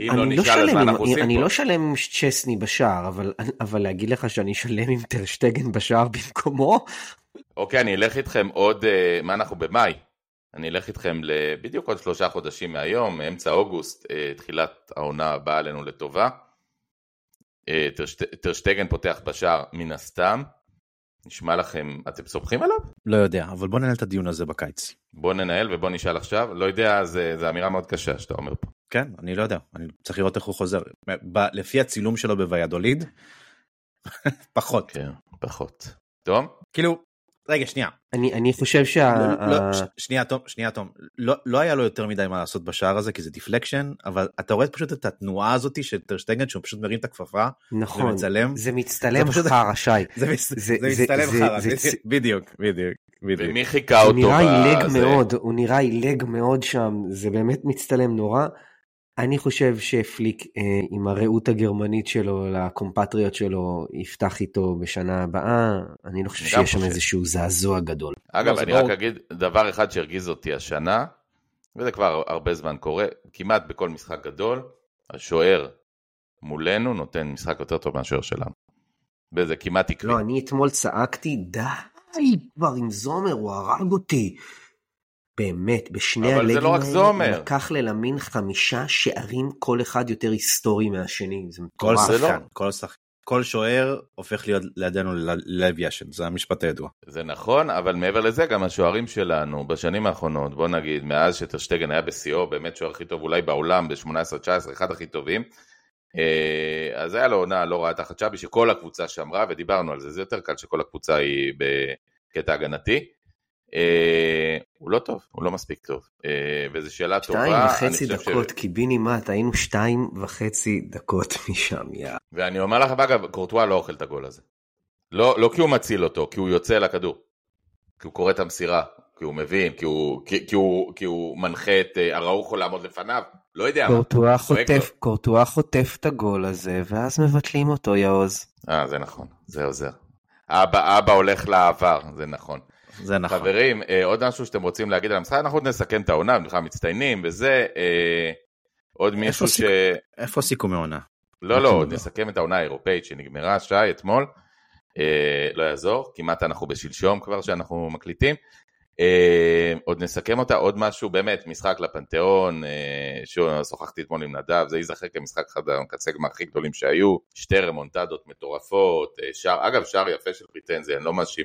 Speaker 3: אני לא שלם עם צ'סני בשער, אבל להגיד לך שאני שלם עם טר שטגן בשער במקומו?
Speaker 1: אוקיי, אני אלך איתכם עוד, מה אנחנו במאי? אני אלך איתכם בדיוק עוד 3 חודשים מהיום, אמצע אוגוסט, תחילת העונה הבאה עלינו לטובה. טר שטגן פותח בשער מן הסתם. נשמע לכם, אתם סומכים עליו?
Speaker 2: לא יודע, אבל בוא ננהל את הדיון הזה בקיץ.
Speaker 1: בוא ננהל ובוא נשאל עכשיו. לא יודע, זה אמירה מאוד קשה שאתה אומר פה.
Speaker 2: כן, אני לא יודע. אני צריך לראות איך הוא חוזר. לפי הצילום שלו בוויאדוליד, פחות.
Speaker 1: כן, פחות. טוב?
Speaker 2: כאילו, רגע, שנייה.
Speaker 3: אני חושב
Speaker 2: שנייה, תום. לא היה לו יותר מדי מה לעשות בשער הזה, כי זה דיפלקשן, אבל אתה רואה פשוט את התנועה הזאת של טר שטגן, שהוא פשוט מרים את הכפפה,
Speaker 3: נכון,
Speaker 2: ומצלם.
Speaker 3: זה מצטלם חרא, שי.
Speaker 2: זה מצטלם חרא, בדיוק.
Speaker 1: ומי חיכה אותו?
Speaker 3: הוא נראה עילג מאוד שם, זה באמת מצטלם נורא. אני חושב שפליק עם הרעות הגרמנית שלו, לקומפטריות שלו, יפתח איתו בשנה הבאה. אני לא חושב שיש שם איזשהו זעזוע גדול.
Speaker 1: אגב, אני רק אגיד דבר אחד שהרגיז אותי השנה, וזה כבר הרבה זמן קורה, כמעט בכל משחק גדול, השוער מולנו נותן משחק יותר טוב מהשוער שלנו. וזה כמעט עקבי.
Speaker 3: לא, אני אתמול צעקתי, די כבר עם זומר, הוא הרג אותי. באמת, בשני הלגים האלה לקח ללמין 5 שערים, כל אחד יותר היסטורי מהשני.
Speaker 2: כל שוער הופך להיות לידינו ללב ישן, זה המשפט הידוע.
Speaker 1: זה נכון, אבל מעבר לזה גם השוערים שלנו בשנים האחרונות, בוא נגיד, מאז שטר שטגן היה בשיאו, באמת שוער הכי טוב אולי בעולם, ב-18-19, אחד הכי טובים, אז היה לו עונה לא רעה תחת שבי, שכל הקבוצה שמרה, ודיברנו על זה, זה יותר קל שכל הקבוצה היא בקטע הגנתי, הוא לא טוב, הוא לא מספיק טוב, וזו שאלה טובה.
Speaker 3: 2.5 דקות, קיבינימט, היינו 2.5 דקות משם,
Speaker 1: ואני אומר לך, אגב, קורטואה לא אוכל את הגול הזה. לא כי הוא מציל אותו, כי הוא יוצא לכדור. כי הוא קורא את המסירה, כי הוא מבין, כי הוא מנחה את אראוחו לעמוד לפניו, לא יודע מה.
Speaker 3: קורטואה חוטף את הגול הזה, ואז מבטלים אותו, יעוז.
Speaker 1: זה נכון, זה עוזר. אבא הולך לעבר, זה נכון.
Speaker 2: זה נכון.
Speaker 1: חברים, עוד משהו שאתם רוצים להגיד על המשחק, אנחנו נסכם את העונה, אנחנו מצטיינים, וזה עוד מישהו
Speaker 2: איפה סיכומי עונה?
Speaker 1: לא, נסכם את העונה האירופאית שנגמרה, שי, אתמול, לא יעזור, כמעט אנחנו בשלשום כבר שאנחנו מקליטים, עוד נסכם אותה, עוד משהו באמת, משחק לפנתיאון, ששוחחתי אתמול עם נדב, זה ייזכר כמשחק אחד הקצה גמר הכי גדולים שהיו, שתי רמונטדות מטורפות, אגב שער יפה של פריטנזיה, אני לא מאשים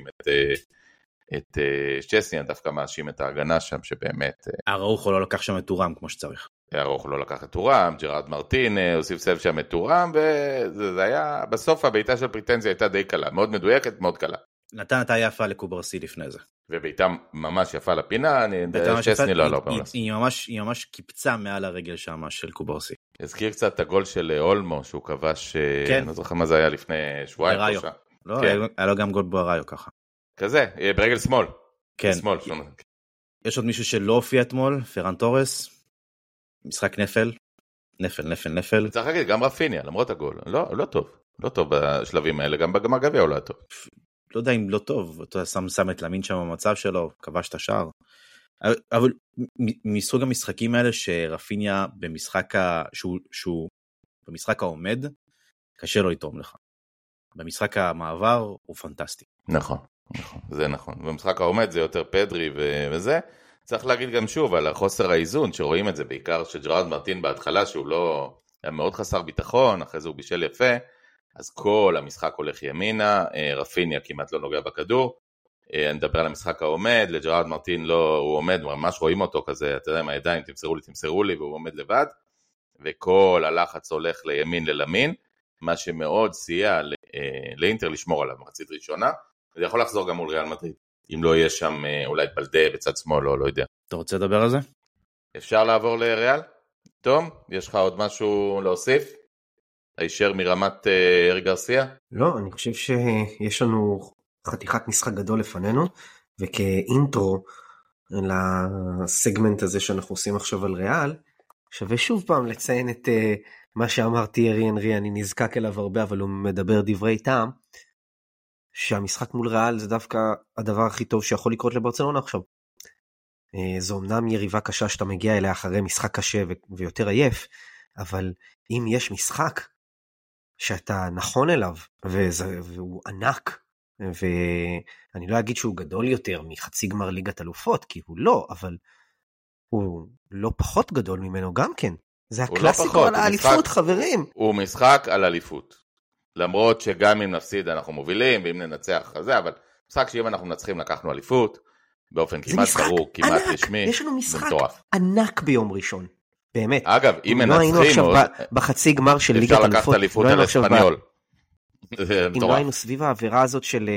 Speaker 1: את צ'סני, אני דווקא מאשים את ההגנה שם שבאמת...
Speaker 2: אראוחו לא לקח שם את טורם כמו שצריך.
Speaker 1: אראוחו לא לקח את טורם, ג'רארד מרטין הוסיף סב שם את טורם, וזה היה, בסוף הביתה של פריטנזיה הייתה די קלה, מאוד מדויקת, מאוד קלה.
Speaker 2: נתן הייתה יפה לקוברסי לפני זה.
Speaker 1: וביתה ממש יפה לפינה, צ'סני לא פעם.
Speaker 2: היא ממש קיפצה מעל הרגל שם של קוברסי.
Speaker 1: הזכיר קצת את הגול של אולמו, שהוא כבש, אני לא זוכר מה זה היה לפני שבועיים.
Speaker 2: לא, היה לו גם גול בואריו ככה.
Speaker 1: כזה, ברגל שמאל.
Speaker 2: כן. יש עוד מישהו שלא הופיע אתמול, פרן טורס, משחק נפל.
Speaker 1: צריך להגיד, גם רפיניה, למרות הגול. לא טוב בשלבים האלה, גם בגמר גביע הוא לא טוב.
Speaker 2: לא יודע אם לא טוב, אתה שם את למין שם במצב שלו, כבש את השער. אבל מסוג המשחקים האלה שרפיניה במשחק שהוא במשחק העומד, קשה לו לתרום לך. במשחק המעבר הוא פנטסטי.
Speaker 1: נכון, זה נכון. במשחק העומד זה יותר פדרי וזה. צריך להגיד גם שוב על החוסר האיזון, שרואים את זה בעיקר שג'רארד מרטין בהתחלה, שהוא לא היה מאוד חסר ביטחון, אחרי זה הוא בישל יפה, אז כל המשחק הולך ימינה, רפיניה כמעט לא נוגע בכדור, אני מדבר על המשחק העומד, לג'רארד מרטין לא, הוא עומד, ממש רואים אותו כזה, אתה יודע, עם הידיים, תמסרו לי, והוא עומד לבד, וכל הלחץ הולך לימין ללמין, מה שמאוד סייע לאינטר לשמור עליו, מחצית ראשונה, זה יכול לחזור גם מול ריאל מדריד, אם לא יהיה שם אולי בלדה בצד שמאל, לא יודע.
Speaker 2: אתה רוצה לדבר על זה?
Speaker 1: אפשר לעבור לריאל? תום, יש לך עוד משהו להוסיף? הישר מרמת ארי גרסיה?
Speaker 3: לא, אני חושב שיש לנו חתיכת משחק גדול לפנינו, וכאינטרו לסגמנט הזה שאנחנו עושים עכשיו על ריאל, שווה שוב פעם לציין את מה שאמר תיארי אנרי, אני נזקק אליו הרבה, אבל הוא מדבר דברי טעם, שהמשחק מול ריאל זה דווקא הדבר הכי טוב שיכול לקרות לברצלונה עכשיו. זו אמנם יריבה קשה שאתה מגיע אליה אחרי משחק קשה ויותר עייף, אבל אם יש משחק שאתה נכון אליו, והוא ענק, ואני לא אגיד שהוא גדול יותר מחצי גמר ליגת אלופות, כי הוא לא, אבל הוא לא פחות גדול ממנו גם כן. זה הקלאסיקו על האליפות, חברים.
Speaker 1: הוא משחק על אליפות. למרות שגם אם נפסיד אנחנו מובילים, ואם ננצח זה, אבל משחק שאם אנחנו נצחים לקחנו אליפות, באופן כמעט ברור, כמעט רשמי,
Speaker 3: יש לנו משחק ענק ביום ראשון. באמת.
Speaker 1: אגב, אם מנצחים...
Speaker 3: לא היינו עכשיו בחצי גמר של ליגת אלופות.
Speaker 1: אפשר לקחת אליפות על אספניול.
Speaker 3: אם לא היינו סביב העבירה הזאת של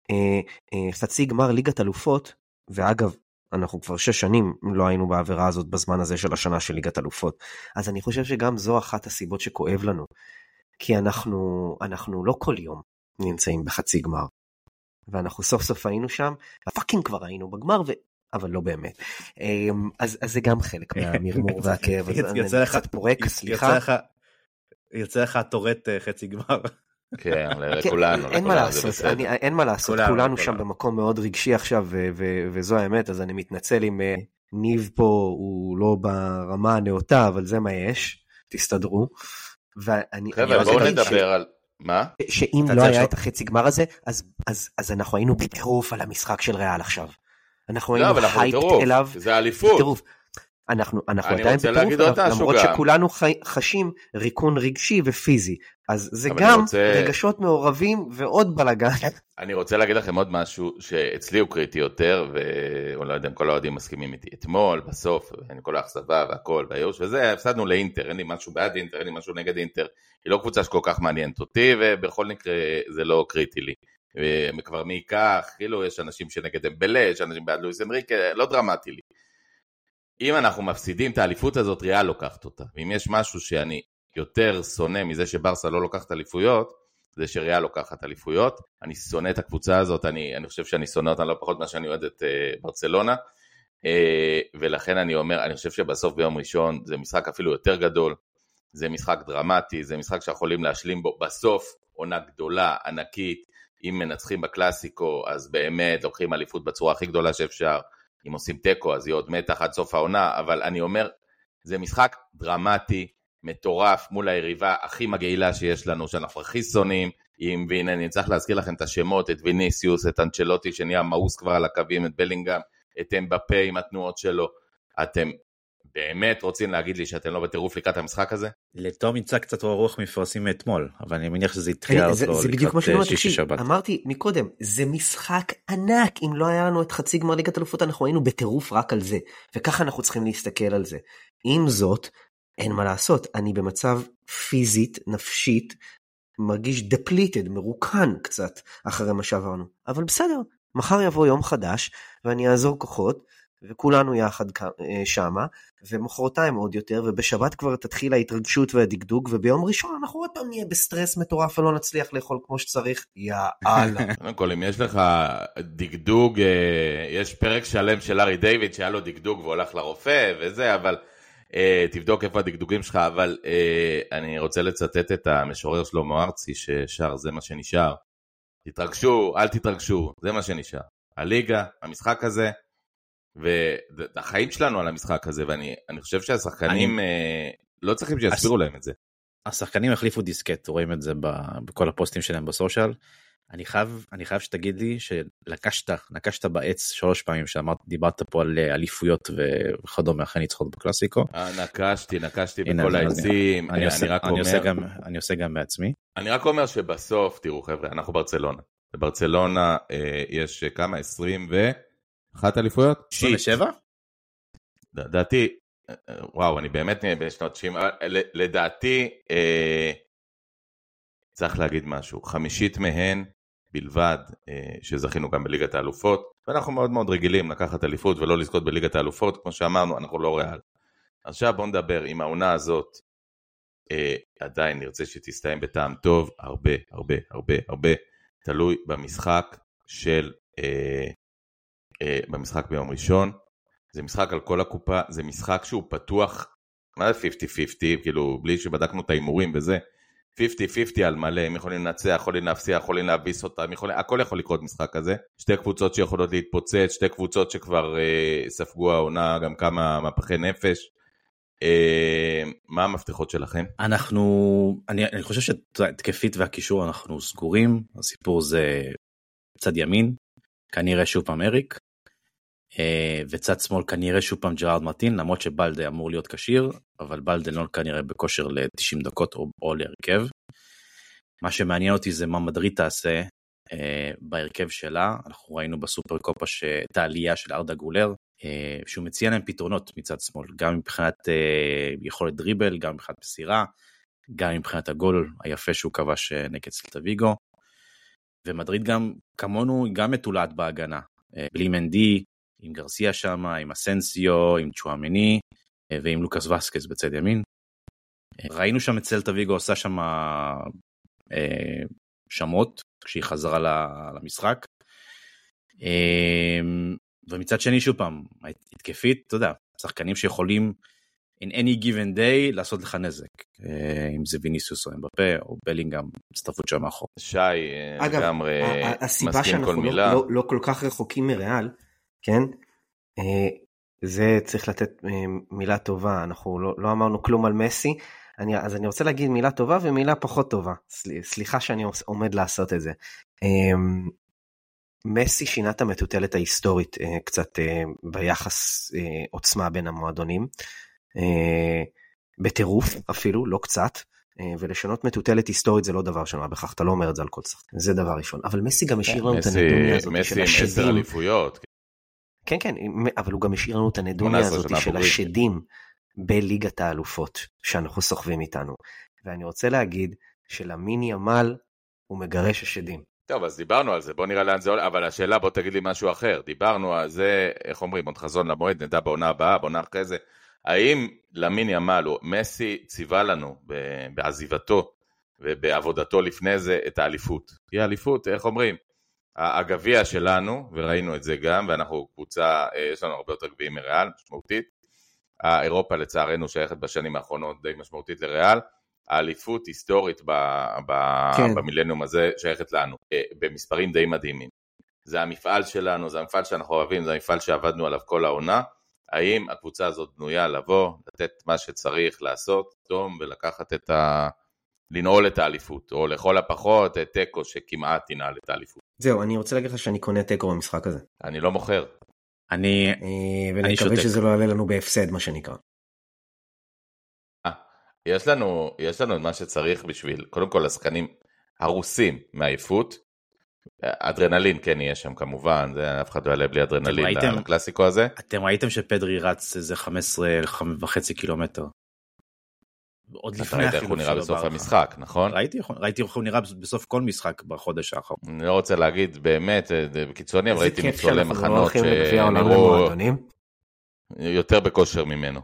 Speaker 3: חצי גמר ליגת אלופות, ואגב, אנחנו כבר 6 שנים לא היינו בעבירה הזאת בזמן הזה של השנה של ליגת אלופות. אז אני חושב שגם זו אחת הסיבות שכואב לנו. כי אנחנו לא כל יום נמצאים בחצי גמר. ואנחנו סוף סוף היינו שם, הפאקינג כבר היינו בגמר, אבל לא באמת. אז זה גם חלק מהמרמור והכאב.
Speaker 2: יוצא לך פורק, סליחה. יוצא לך תורת חצי גמר.
Speaker 1: כן, לכולנו.
Speaker 3: אין מה לעשות, כולנו שם במקום מאוד רגשי עכשיו, וזו האמת, אז אני מתנצל אם ניב פה הוא לא ברמה הנאותה, אבל זה מה יש, תסתדרו.
Speaker 1: חבר'ה, בואו נדבר על... מה?
Speaker 3: שאם לא היה את החצי גמר הזה, אז אנחנו היינו בטירוף על המשחק של ריאל עכשיו. אנחנו היינו הייפט אליו.
Speaker 1: זה אליפות.
Speaker 3: אנחנו עדיין בטירוף, למרות שכולנו חשים ריקון רגשי ופיזי. אז זה גם רגשות מעורבים ועוד בלגן.
Speaker 1: אני רוצה להגיד לכם עוד משהו שאצלי הוא קריטי יותר, ואולי לא יודע אם כל האוהדים מסכימים איתי. אתמול, בסוף, כל האכזבה והכל, והיוש, וזה, הפסדנו לאינטר, אין לי משהו בעד אינטר, אין לי משהו נגד אינטר. היא לא קבוצה שכל כך מעניינת אותי, ובכל מקרה זה לא קריטי לי. וכבר מי כך, כאילו יש אנשים שנגד אמבלה, יש אנשים בעד לואיס אנריקה, לא דרמטי לי. אם אנחנו מפסידים את האליפות הזאת, ריאל לוקחת אותה. ואם יש משהו שאני יותר שונא מזה שברסה לא לוקחת אליפויות, זה שריאל לוקחת אליפויות, אני שונא את הקבוצה הזאת, אני חושב שאני שונא אותה לא פחות מה שאני אוהד את ברצלונה, ולכן אני אומר, אני חושב שבסוף ביום ראשון זה משחק אפילו יותר גדול, זה משחק דרמטי, זה משחק שיכולים להשלים בו, בסוף עונה גדולה, ענקית, אם מנצחים בקלאסיקו, אז באמת לוקחים אליפות בצורה הכי גדולה שאפשר, אם עושים טקו, אז יהיה עוד מתח עד סוף העונה, אבל אני אומר, זה משחק דרמטי, מטורף, מול היריבה הכי מגעילה שיש לנו, שאנחנו הכי שונאים, והנה אני צריך להזכיר לכם את השמות, את ויניסיוס, את אנצ'לוטי, שנהיה מאוס כבר על הקווים, את בלינגהם, את אמבפה עם התנועות שלו, אתם באמת רוצים להגיד לי שאתם לא בטירוף לקראת המשחק הזה?
Speaker 2: לתום יצא קצת רוח מפרסים מאתמול, אבל אני מניח שזה התחיל
Speaker 3: זה בדיוק מה שאני אומר, אמרתי מקודם, זה משחק ענק, אם לא היה לנו את חצי גמר ליגת האלופות, אנחנו היינו בטירוף רק על זה, וככה אנחנו צריכים להסתכל על זה. עם זאת, אין מה לעשות, אני במצב פיזית, נפשית, מרגיש דפליטד, מרוקן קצת אחרי מה שעברנו, אבל בסדר, מחר יבוא יום חדש, ואני אעזור כוחות, וכולנו יחד שמה, ומחרתיים עוד יותר, ובשבת כבר תתחיל ההתרגשות והדגדוג, וביום ראשון אנחנו עוד פעם נהיה בסטרס מטורף, ולא נצליח לאכול כמו שצריך, יאללה.
Speaker 1: קודם כל, אם יש לך דגדוג, יש פרק שלם של ארי דיוויד, שהיה לו דגדוג והולך לרופא וזה, אבל תבדוק איפה הדגדוגים שלך, אבל אני רוצה לצטט את המשורר שלמה ארצי, ששר זה מה שנשאר. תתרגשו, אל תתרגשו, זה מה שנשאר. הליגה, המשחק הזה, והחיים שלנו על המשחק הזה, ואני חושב שהשחקנים לא צריכים שיסבירו להם את זה.
Speaker 2: השחקנים החליפו דיסקט, רואים את זה בכל הפוסטים שלהם בסושיאל. אני חייב שתגיד לי שנקשת בעץ 3 פעמים, דיברת פה על אליפויות וכדומה אחרי ניצחון בקלאסיקו.
Speaker 1: נקשתי בכל העצים.
Speaker 2: אני עושה גם בעצמי. אני
Speaker 1: רק אומר שבסוף, תראו חבר'ה, אנחנו ברצלונה. בברצלונה יש כמה? 21 אליפויות?
Speaker 2: 27?
Speaker 1: לדעתי, וואו, אני באמת נהיה בשנות 90, לדעתי, צריך להגיד משהו, 50 מהן בלבד, שזכינו גם בליגת האלופות, ואנחנו מאוד מאוד רגילים לקחת אליפות ולא לזכות בליגת האלופות, כמו שאמרנו, אנחנו לא ריאל. עכשיו בואו נדבר, עם העונה הזאת, עדיין נרצה שתסתיים בטעם טוב, הרבה, תלוי במשחק של, במשחק ביום ראשון, זה משחק על כל הקופה, זה משחק שהוא פתוח, מה זה 50-50, כאילו בלי שבדקנו את האימורים וזה, 50-50 על מלא, הם יכולים לנצח, יכולים להפסיע, יכולים להביס אותם, הכל יכול לקרות משחק הזה, שתי קבוצות שיכולות להתפוצץ, שתי קבוצות שכבר ספגו העונה גם כמה מפחי נפש, מה המפתחות שלכם?
Speaker 2: אני חושב שתקפית והקישור אנחנו סגורים, הסיפור זה צד ימין, כנראה שוב פעם אריק, וצד שמאל כנראה שוב פעם ג'רארד מרטין, למרות שבלדה אמור להיות קשיר, אבל בלדה לא כנראה בכושר ל-90 דקות או להרכב. מה שמעניין אותי זה מה מדריד תעשה בהרכב שלה, אנחנו ראינו בסופר קופה את העלייה של ארדה גולר, שהוא מציע להם פתרונות מצד שמאל, גם מבחינת יכולת דריבל, גם מבחינת מסירה, גם מבחינת הגול היפה שהוא כבש נגד סלטה ויגו, ומדריד גם כמונו גם מתולעת בהגנה, בלי מנדי, עם גרסיה שם, עם אסנסיו, עם צ'ואמני, ועם לוקאס וסקס בצד ימין. ראינו שם את סלטה ויגו עושה שם שמות, כשהיא חזרה למשחק. ומצד שני שוב פעם, התקפית, אתה יודע, שחקנים שיכולים in any given day לעשות לך נזק, אם זה ויניסיוס או אמבפה, או בלינגהם, הצטרפות שם מאחור.
Speaker 1: שי, לגמרי
Speaker 3: הסיבה שאנחנו לא כל כך רחוקים מריאל, כן? זה צריך לתת מילה טובה, אנחנו לא אמרנו כלום על מסי, אז אני רוצה להגיד מילה טובה ומילה פחות טובה, סליחה שאני עומד לעשות את זה. מסי שינה את המטוטלת ההיסטורית קצת ביחס עוצמה בין המועדונים, בטירוף אפילו, לא קצת, ולשנות מטוטלת היסטורית זה לא דבר שמה בכך, אתה לא אומר את זה על כל צח, זה דבר ראשון, אבל מסי גם השאיר לנו את הנדוניה הזאת של השדים. מסי עם 10 אליפויות. כן, אבל הוא גם השאיר לנו את הנדוניה הזאת של השדים בליגת האלופות, שאנחנו סוחבים איתנו, ואני רוצה להגיד שלמיני ימל הוא מגרש השדים.
Speaker 1: טוב, אז דיברנו על זה, בוא נראה לאן זה עולה, אבל השאלה בוא תגיד לי משהו אחר, דיברנו על זה, איך אומרים, עוד חזון למועד, נדע בעונה הבאה, בעונה אחרי זה, האם למיני ימל, מסי ציווה לנו בעזיבתו, ובעבודתו לפני זה את האליפות. כי האליפות, איך אומרים? הגביע שלנו, וראינו את זה גם, ואנחנו קבוצה, יש לנו הרבה יותר גביעים מריאל, משמעותית. אירופה לצערנו שייכת בשנים האחרונות די משמעותית לריאל. האליפות היסטורית במילניום הזה שייכת לנו, במספרים די מדהימים. זה המפעל שלנו, זה המפעל שאנחנו אוהבים, זה המפעל שעבדנו עליו כל העונה. האם הקבוצה הזאת בנויה לבוא, לתת מה שצריך לעשות, תום, ולקחת לנעול את האליפות, או לכל הפחות טקו שכמעט תנעל את האליפות.
Speaker 3: זהו, אני רוצה להגיד לך שאני קונה טקו במשחק הזה.
Speaker 1: אני לא מוכר.
Speaker 2: אני
Speaker 3: מקווה שזה לא יעלה לנו בהפסד, מה שנקרא.
Speaker 1: יש לנו את מה שצריך בשביל, קודם כל השחקנים הרוסים מעייפות, אדרנלין כן יהיה שם כמובן, זה אף אחד לא יעלה בלי אדרנלין לקלאסיקו הזה.
Speaker 2: אתם ראיתם שפדרי רץ איזה 15.5 קילומטר. עוד לפני
Speaker 1: ראית איך הוא נראה בסוף המשחק, נכון?
Speaker 2: ראיתי איך הוא נראה בסוף כל משחק בחודש האחרון.
Speaker 1: אני לא רוצה להגיד באמת, בקיצוני, אבל ראיתי ניצולי מחנות שנראו יותר בכושר ממנו.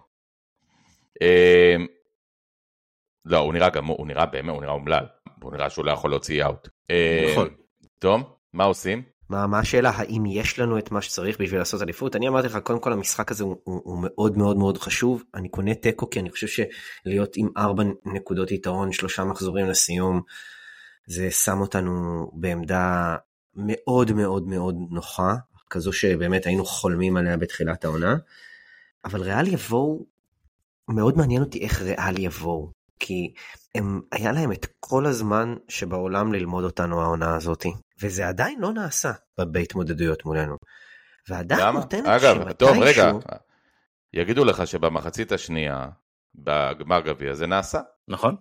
Speaker 1: לא, הוא נראה באמת, הוא נראה אומלל, הוא נראה שהוא לא יכול להוציא אאוט.
Speaker 2: נכון.
Speaker 1: תום, מה עושים?
Speaker 3: מה השאלה, האם יש לנו את מה שצריך בשביל לעשות אליפות? אני אמרתי לך, קודם כל המשחק הזה הוא מאוד מאוד מאוד חשוב, אני קונה טקו כי אני חושב שלהיות עם 4 נקודות יתרון, 3 מחזורים לסיום, זה שם אותנו בעמדה מאוד מאוד מאוד נוחה, כזו שבאמת היינו חולמים עליה בתחילת העונה, אבל ריאל יבואו, מאוד מעניין אותי איך ריאל יבואו, כי היה להם את כל הזמן שבעולם ללמוד אותנו העונה הזאת, וזה עדיין לא נעשה בהתמודדויות מולנו. ועדיין נותנת
Speaker 1: אגב, טוב, רגע, יגידו לך השנייה, בגמר גביע, זה נעשה.
Speaker 2: נכון.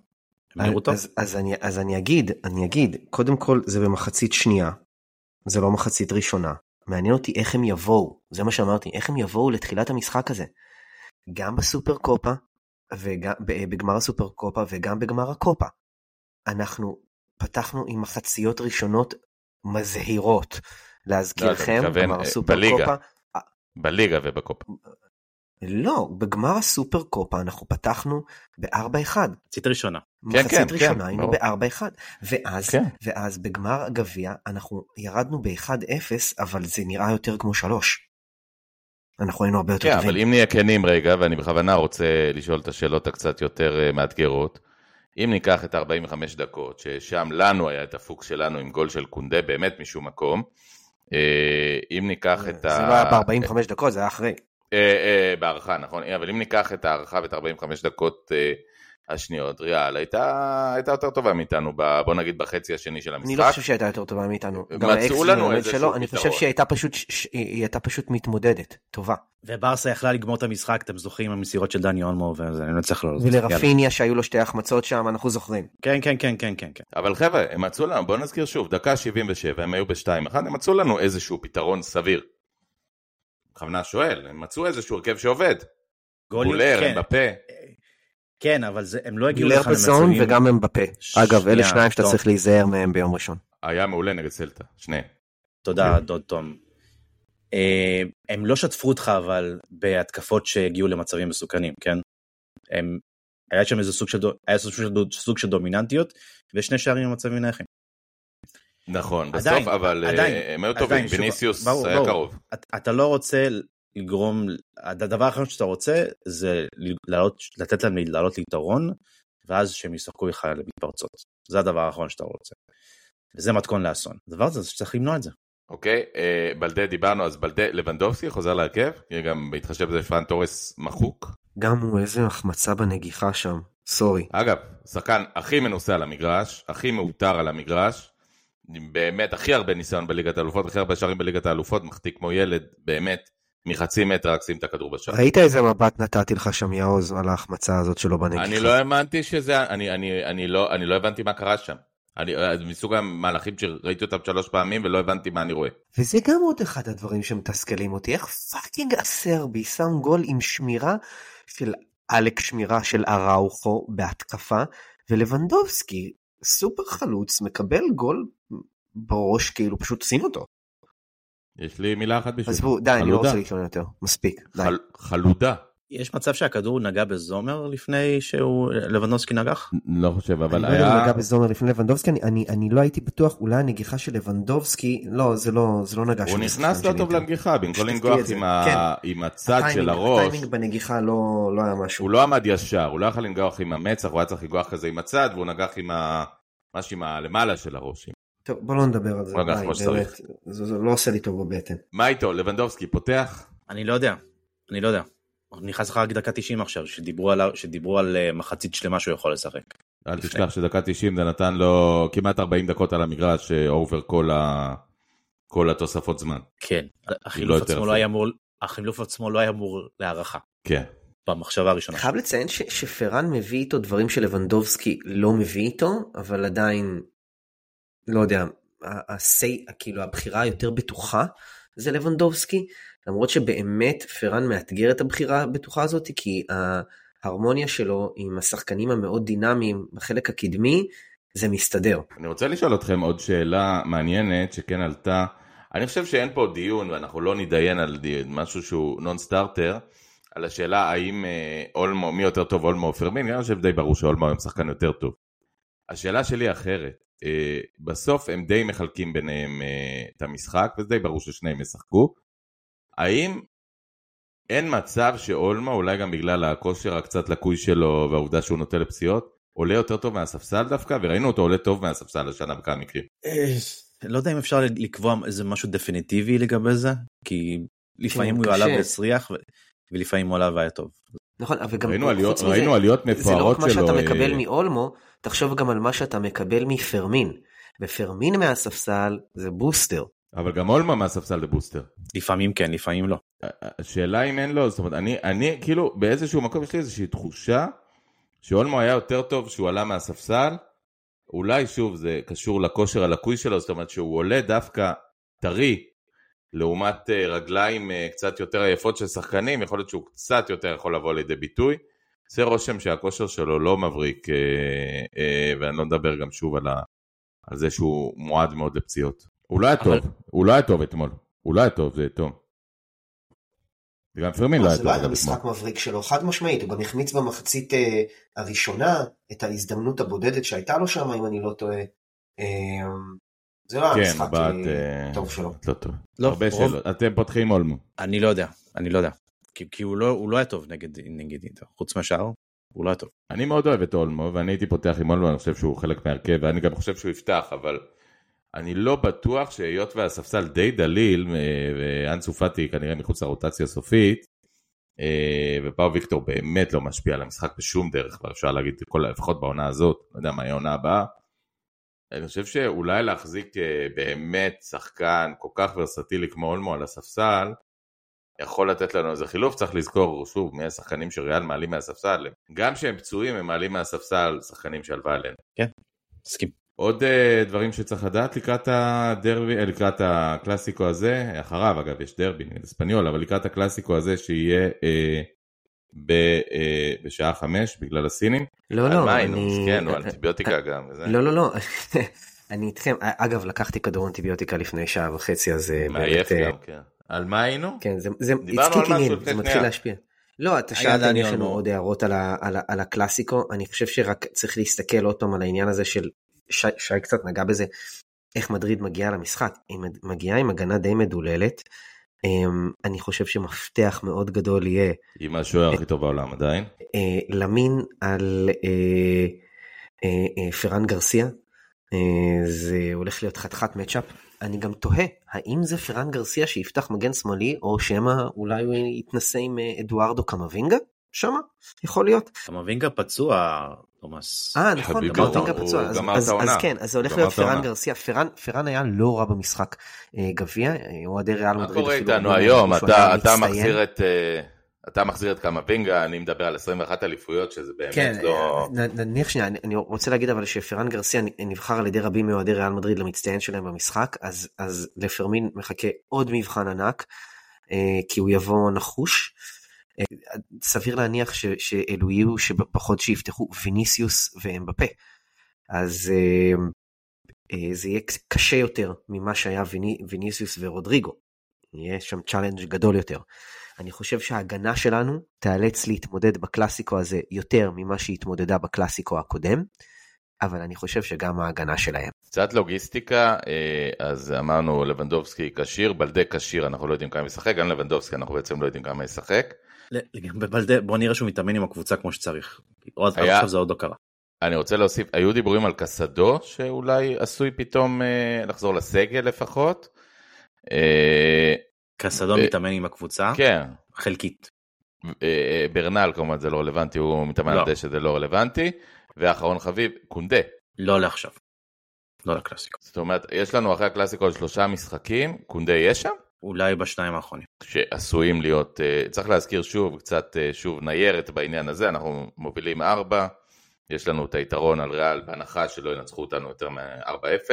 Speaker 3: אז אני אגיד, קודם כל זה במחצית שנייה, זה לא מחצית ראשונה. מעניין אותי איך הם יבואו, זה מה שאמרתי, איך הם יבואו לתחילת המשחק הזה. גם בסופר קופה, בגמר הסופר קופה וגם בגמר הקופה. אנחנו פתחנו עם מחציות ראשונות מזהירות. להזכירכם, גמר הסופר קופה.
Speaker 1: בליגה ובקופה.
Speaker 3: לא, בגמר הסופר קופה אנחנו פתחנו ב-4-1.
Speaker 2: מחצית ראשונה.
Speaker 3: מחצית ראשונה היינו ב-4-1. ואז בגמר הגביע אנחנו ירדנו ב-1-0, אבל זה נראה יותר כמו 3. אנחנו היינו הרבה יותר טובים.
Speaker 1: אבל אם נהיה כנים רגע, ואני בכוונה רוצה לשאול את השאלות הקצת יותר מאתגרות, אם ניקח את 45 דקות, ששם לנו היה את הפוקס שלנו עם גול של קונדה, באמת משום מקום, אם ניקח את
Speaker 3: זה לא היה ב-45 דקות, זה היה אחרי.
Speaker 1: בהערכה, נכון, אבל אם ניקח את הערכה ואת 45 דקות השניות, ריאל הייתה יותר טובה מאיתנו, בוא נגיד בחצי השני של המשחק.
Speaker 3: אני לא חושב שהייתה יותר טובה מאיתנו.
Speaker 1: מצאו לנו איזשהו פתרון.
Speaker 3: אני חושב שהיא הייתה פשוט מתמודדת, טובה.
Speaker 2: וברסה יכלה לגמור את המשחק, אתם זוכרים המסירות של דני אולמו, ואני לא צריך לא...
Speaker 3: ולרפיניה שהיו לו 2 החמצות שם, אנחנו זוכרים.
Speaker 2: כן.
Speaker 1: אבל חבר'ה, הם מצאו לנו, בואו נזכיר שוב, דקה 77, הם היו ב-2-1, הם מצאו לנו איזשהו פתרון סביר. בכוונה שואל, הם מצאו איזשהו הרכב שעובד. גולר, אמבפה.
Speaker 2: כן, אבל הם לא הגיעו
Speaker 3: לך למצבים. וגם אמבפה. אגב, אלה 2 שאתה צריך להיזהר מהם ביום ראשון.
Speaker 1: היה מעולה נגד סלטה, 2.
Speaker 2: תודה, דוד תום. הם לא שתפו אותך, אבל בהתקפות שהגיעו למצבים מסוכנים, כן? היה שם איזה סוג של דומיננטיות, ו2 שערים במצבים נייחים.
Speaker 1: נכון, בסוף, אבל הם היו טובים, ויניסיוס היה קרוב.
Speaker 2: אתה לא רוצה לגרום, הדבר האחרון שאתה רוצה, זה לתת להם לעלות ליתרון, ואז שהם ישחקו לך למתפרצות. זה הדבר האחרון שאתה רוצה. וזה מתכון לאסון. הדבר הזה שצריך למנוע את זה.
Speaker 1: אוקיי, בלדה דיברנו, אז בלדה לבנדובסקי חוזר להרכב, גם בהתחשב בזה פרן תורס מחוק.
Speaker 3: גם הוא איזה החמצה בנגיחה שם, סורי.
Speaker 1: אגב, שחקן הכי מנוסה על המגרש, הכי מאותר על המגרש, באמת הכי הרבה ניסיון בליגת האלופות, הכי הרבה שערים בליגת האלופות, מחתיק כמו ילד, באמת, מחצי מטר רק שים את הכדור בשער.
Speaker 3: ראית איזה מבט נתתי לך שם יעוז על ההחמצה הזאת שלו בנגיחה?
Speaker 1: אני לא האמנתי שזה, אני לא הבנתי מה קרה שם. מסוג המהלכים שראיתי אותם 3 פעמים ולא הבנתי מה אני רואה.
Speaker 3: וזה גם עוד אחד הדברים שמתסכלים אותי, איך פאקינג הסרבי שם גול עם שמירה של אלק, שמירה של אראוחו בהתקפה, ולבנדובסקי סופר חלוץ מקבל גול בראש, כאילו פשוט שים אותו.
Speaker 1: יש לי מילה אחת בשביל.
Speaker 3: אז בואו, די, אני לא רוצה להתלונן יותר, מספיק, די.
Speaker 1: חלודה.
Speaker 2: יש מצב שהכדור נגע בזומר לפני שהוא לבנדובסקי נגח?
Speaker 1: לא חושב, אבל
Speaker 3: היה... אני לא יודע אם נגע בזומר לפני לבנדובסקי, אני לא הייתי בטוח, אולי הנגיחה של לבנדובסקי, לא, זה לא נגע.
Speaker 1: הוא נכנס לא טוב לנגיחה, במקום לנגוח עם הצד של הראש.
Speaker 3: הטיימינג בנגיחה לא היה משהו.
Speaker 1: הוא לא עמד ישר, הוא לא יכול לנגוח עם המצח, הוא היה צריך לנגוח כזה עם הצד, והוא נגח עם משהו למעלה של הראש.
Speaker 3: טוב, בוא לא נדבר על זה. זה לא עושה לי טוב בבטן.
Speaker 1: מה איתו? לבנדובסקי פותח?
Speaker 2: אני לא יודע. הוא נכנס לך רק דקה 90 עכשיו, שדיברו על מחצית שלמה שהוא יכול לשחק.
Speaker 1: אל תשכח שדקה 90 זה נתן לו כמעט 40 דקות על המגרש, אובר כל התוספות זמן.
Speaker 2: כן, החילוף עצמו לא היה אמור להערכה.
Speaker 1: כן.
Speaker 2: במחשבה הראשונה.
Speaker 3: חייב לציין שפרן מביא איתו דברים שלבנדובסקי לא מביא איתו, אבל עדיין, לא יודע, כאילו הבחירה היותר בטוחה זה לבנדובסקי, למרות שבאמת פרן מאתגר את הבחירה הבטוחה הזאת, כי ההרמוניה שלו עם השחקנים המאוד דינמיים בחלק הקדמי, זה מסתדר.
Speaker 1: אני רוצה לשאול אתכם עוד שאלה מעניינת שכן עלתה, אני חושב שאין פה דיון, ואנחנו לא נדיין על משהו שהוא נון סטארטר, על השאלה האם אולמו, מי יותר טוב, אולמו או פרמין, אני חושב די ברור שאולמו הם שחקן יותר טוב. השאלה שלי אחרת, בסוף הם די מחלקים ביניהם את המשחק, וזה די ברור ששניהם ישחקו. האם אין מצב שאולמו, אולי גם בגלל הכושר הקצת לקוי שלו, והעובדה שהוא נוטה לפציעות, עולה יותר טוב מהספסל דווקא, וראינו אותו עולה טוב מהספסל השנה בכמה מקרים.
Speaker 2: לא יודע אם אפשר לקבוע איזה משהו דפיניטיבי לגבי זה, כי לפעמים הוא עליו בסריח, ולפעמים הוא עליו היה טוב.
Speaker 3: נכון, אבל גם
Speaker 1: ראינו עליות מפוארות שלו.
Speaker 3: זה לא רק מה שאתה מקבל מאולמו, תחשוב גם על מה שאתה מקבל מפרמין. ופרמין מהספסל זה בוסטר.
Speaker 1: אבל גם אולמו מהספסל זה בוסטר.
Speaker 2: לפעמים כן, לפעמים לא.
Speaker 1: השאלה אם אין לו, זאת אומרת, אני כאילו באיזשהו מקום יש לי איזושהי תחושה, שאולמו היה יותר טוב שהוא עלה מהספסל, אולי שוב זה קשור לכושר הלקוי שלו, זאת אומרת שהוא עולה דווקא טרי, לעומת רגליים קצת יותר עייפות של שחקנים, יכול להיות שהוא קצת יותר יכול לבוא לידי ביטוי, זה רושם שהכושר שלו לא מבריק, ואני לא מדבר גם שוב על זה שהוא מועד מאוד לפציעות. הוא לא היה טוב אתמול, הוא לא היה טוב, זה טוב. וגם פרמין לא היה טוב.
Speaker 3: זה לא היה משחק מבריק שלו, חד משמעית, הוא גם החמיץ במחצית הראשונה, את ההזדמנות הבודדת שהייתה לו שם, אם אני לא טועה. זה לא היה משחק טוב שלו.
Speaker 1: לא טוב. הרבה שאלות. אתם פותחים אולמו.
Speaker 2: אני לא יודע. כי הוא לא היה טוב נגד אינטר. חוץ מהשאר, הוא לא היה טוב.
Speaker 1: אני מאוד אוהב את אולמו, ואני הייתי פותח עם אולמו, אני חושב שהוא חלק מהרכב, ואני גם חושב שהוא יפתח, אבל אני לא בטוח שהיות והספסל די דליל, ואנסו פאטי כנראה מחוץ לרוטציה הסופית, ופאו ויקטור באמת לא משפיע על המשחק בשום דרך, אפשר להגיד לפחות בעונה הזאת, לא יודע מה היא העונה הבאה, אני חושב שאולי להחזיק באמת שחקן כל כך ורסטילי כמו אולמו על הספסל, יכול לתת לנו איזה חילוף, צריך לזכור שוב מי השחקנים שריאל מעלים מהספסל, גם שהם פצועים הם מעלים מהספסל שחקנים שלווה עליהם.
Speaker 2: כן, מסכים.
Speaker 1: עוד דברים שצריך לדעת לקראת הדרבי, לקראת הקלאסיקו הזה, אחריו אגב יש דרבי נגד אספניול, אבל לקראת הקלאסיקו הזה שיהיה בשעה 5 בגלל הסינים.
Speaker 3: לא,
Speaker 1: על מיינוס, כן, או אנטיביוטיקה גם.
Speaker 3: לא, אני איתכם, אגב לקחתי כדור אנטיביוטיקה לפני שעה וחצי, אז
Speaker 1: מעייף גם, כן. על מה היינו?
Speaker 3: כן, זה מתחיל להשפיע. לא, אתה שאלת יש לנו עוד הערות על הקלאסיקו, אני חושב שרק צריך להסתכל עוד פעם על העניין הזה של, שי קצת נגע בזה, איך מדריד מגיעה למשחק, היא מגיעה עם הגנה די מדוללת, אני חושב שמפתח מאוד גדול יהיה,
Speaker 1: עם השוער הכי טוב בעולם עדיין,
Speaker 3: למין על פרן גרסיה, זה הולך להיות חתיכת מצ'אפ, אני גם תוהה, האם זה פרן גרסיה שיפתח מגן שמאלי, או שמה אולי הוא יתנסה עם אדוארדו קמבינגה? שמה? יכול להיות.
Speaker 2: קמבינגה פצוע, תומאס.
Speaker 3: נכון, קמבינגה פצוע. אז כן, אז זה הולך להיות פרן גרסיה. פרן היה לא רע במשחק גביע, הוא עדי ריאל מדריד.
Speaker 1: מה קורה איתנו היום? אתה מחזיר את קמבינגה, אני מדבר על 21 אליפויות, שזה באמת לא...
Speaker 3: נניח שנייה, אני רוצה להגיד אבל שפרן גרסיה נבחר על ידי רבים מאוהדי ריאל מדריד למצטיין שלהם במשחק, אז לפרמין מחכה עוד מבחן ענק, כי הוא יבוא נחוש. סביר להניח שאלו יהיו שבפחות שיפתחו ויניסיוס ואמבפה. אז זה יהיה קשה יותר ממה שהיה ויניסיוס ורודריגו. יהיה שם צ'אלנג' גדול יותר. אני חושב שההגנה שלנו תיאלץ להתמודד בקלאסיקו הזה יותר ממה שהיא התמודדה בקלאסיקו הקודם, אבל אני חושב שגם ההגנה שלהם.
Speaker 1: קצת לוגיסטיקה, אז אמרנו לבנדובסקי קשיר, בלדה קשיר, אנחנו לא יודעים כמה ישחק, גם לבנדובסקי אנחנו בעצם לא יודעים כמה ישחק.
Speaker 2: בבלדה, בוא נראה שהוא מתאמן עם הקבוצה כמו שצריך, עכשיו זה עוד לא קרה.
Speaker 1: אני רוצה להוסיף, היו דיבורים על קסדו, שאולי עשוי פתאום לחזור לסגל לפחות.
Speaker 2: קסדו מתאמן עם הקבוצה?
Speaker 1: כן.
Speaker 2: חלקית.
Speaker 1: ברנל כמובן זה לא רלוונטי, הוא מתאמן על דשא, זה לא רלוונטי. ואחרון חביב, קונדה.
Speaker 2: לא לעכשיו. לא לקלאסיקו.
Speaker 1: זאת אומרת, יש לנו אחרי הקלאסיקו 3 משחקים, קונדה יש שם?
Speaker 2: אולי בשניים האחרונים.
Speaker 1: שעשויים להיות, צריך להזכיר שוב, קצת שוב ניירת בעניין הזה, אנחנו מובילים 4, יש לנו את היתרון על ריאל, בהנחה שלא ינצחו אותנו יותר מ-4-0,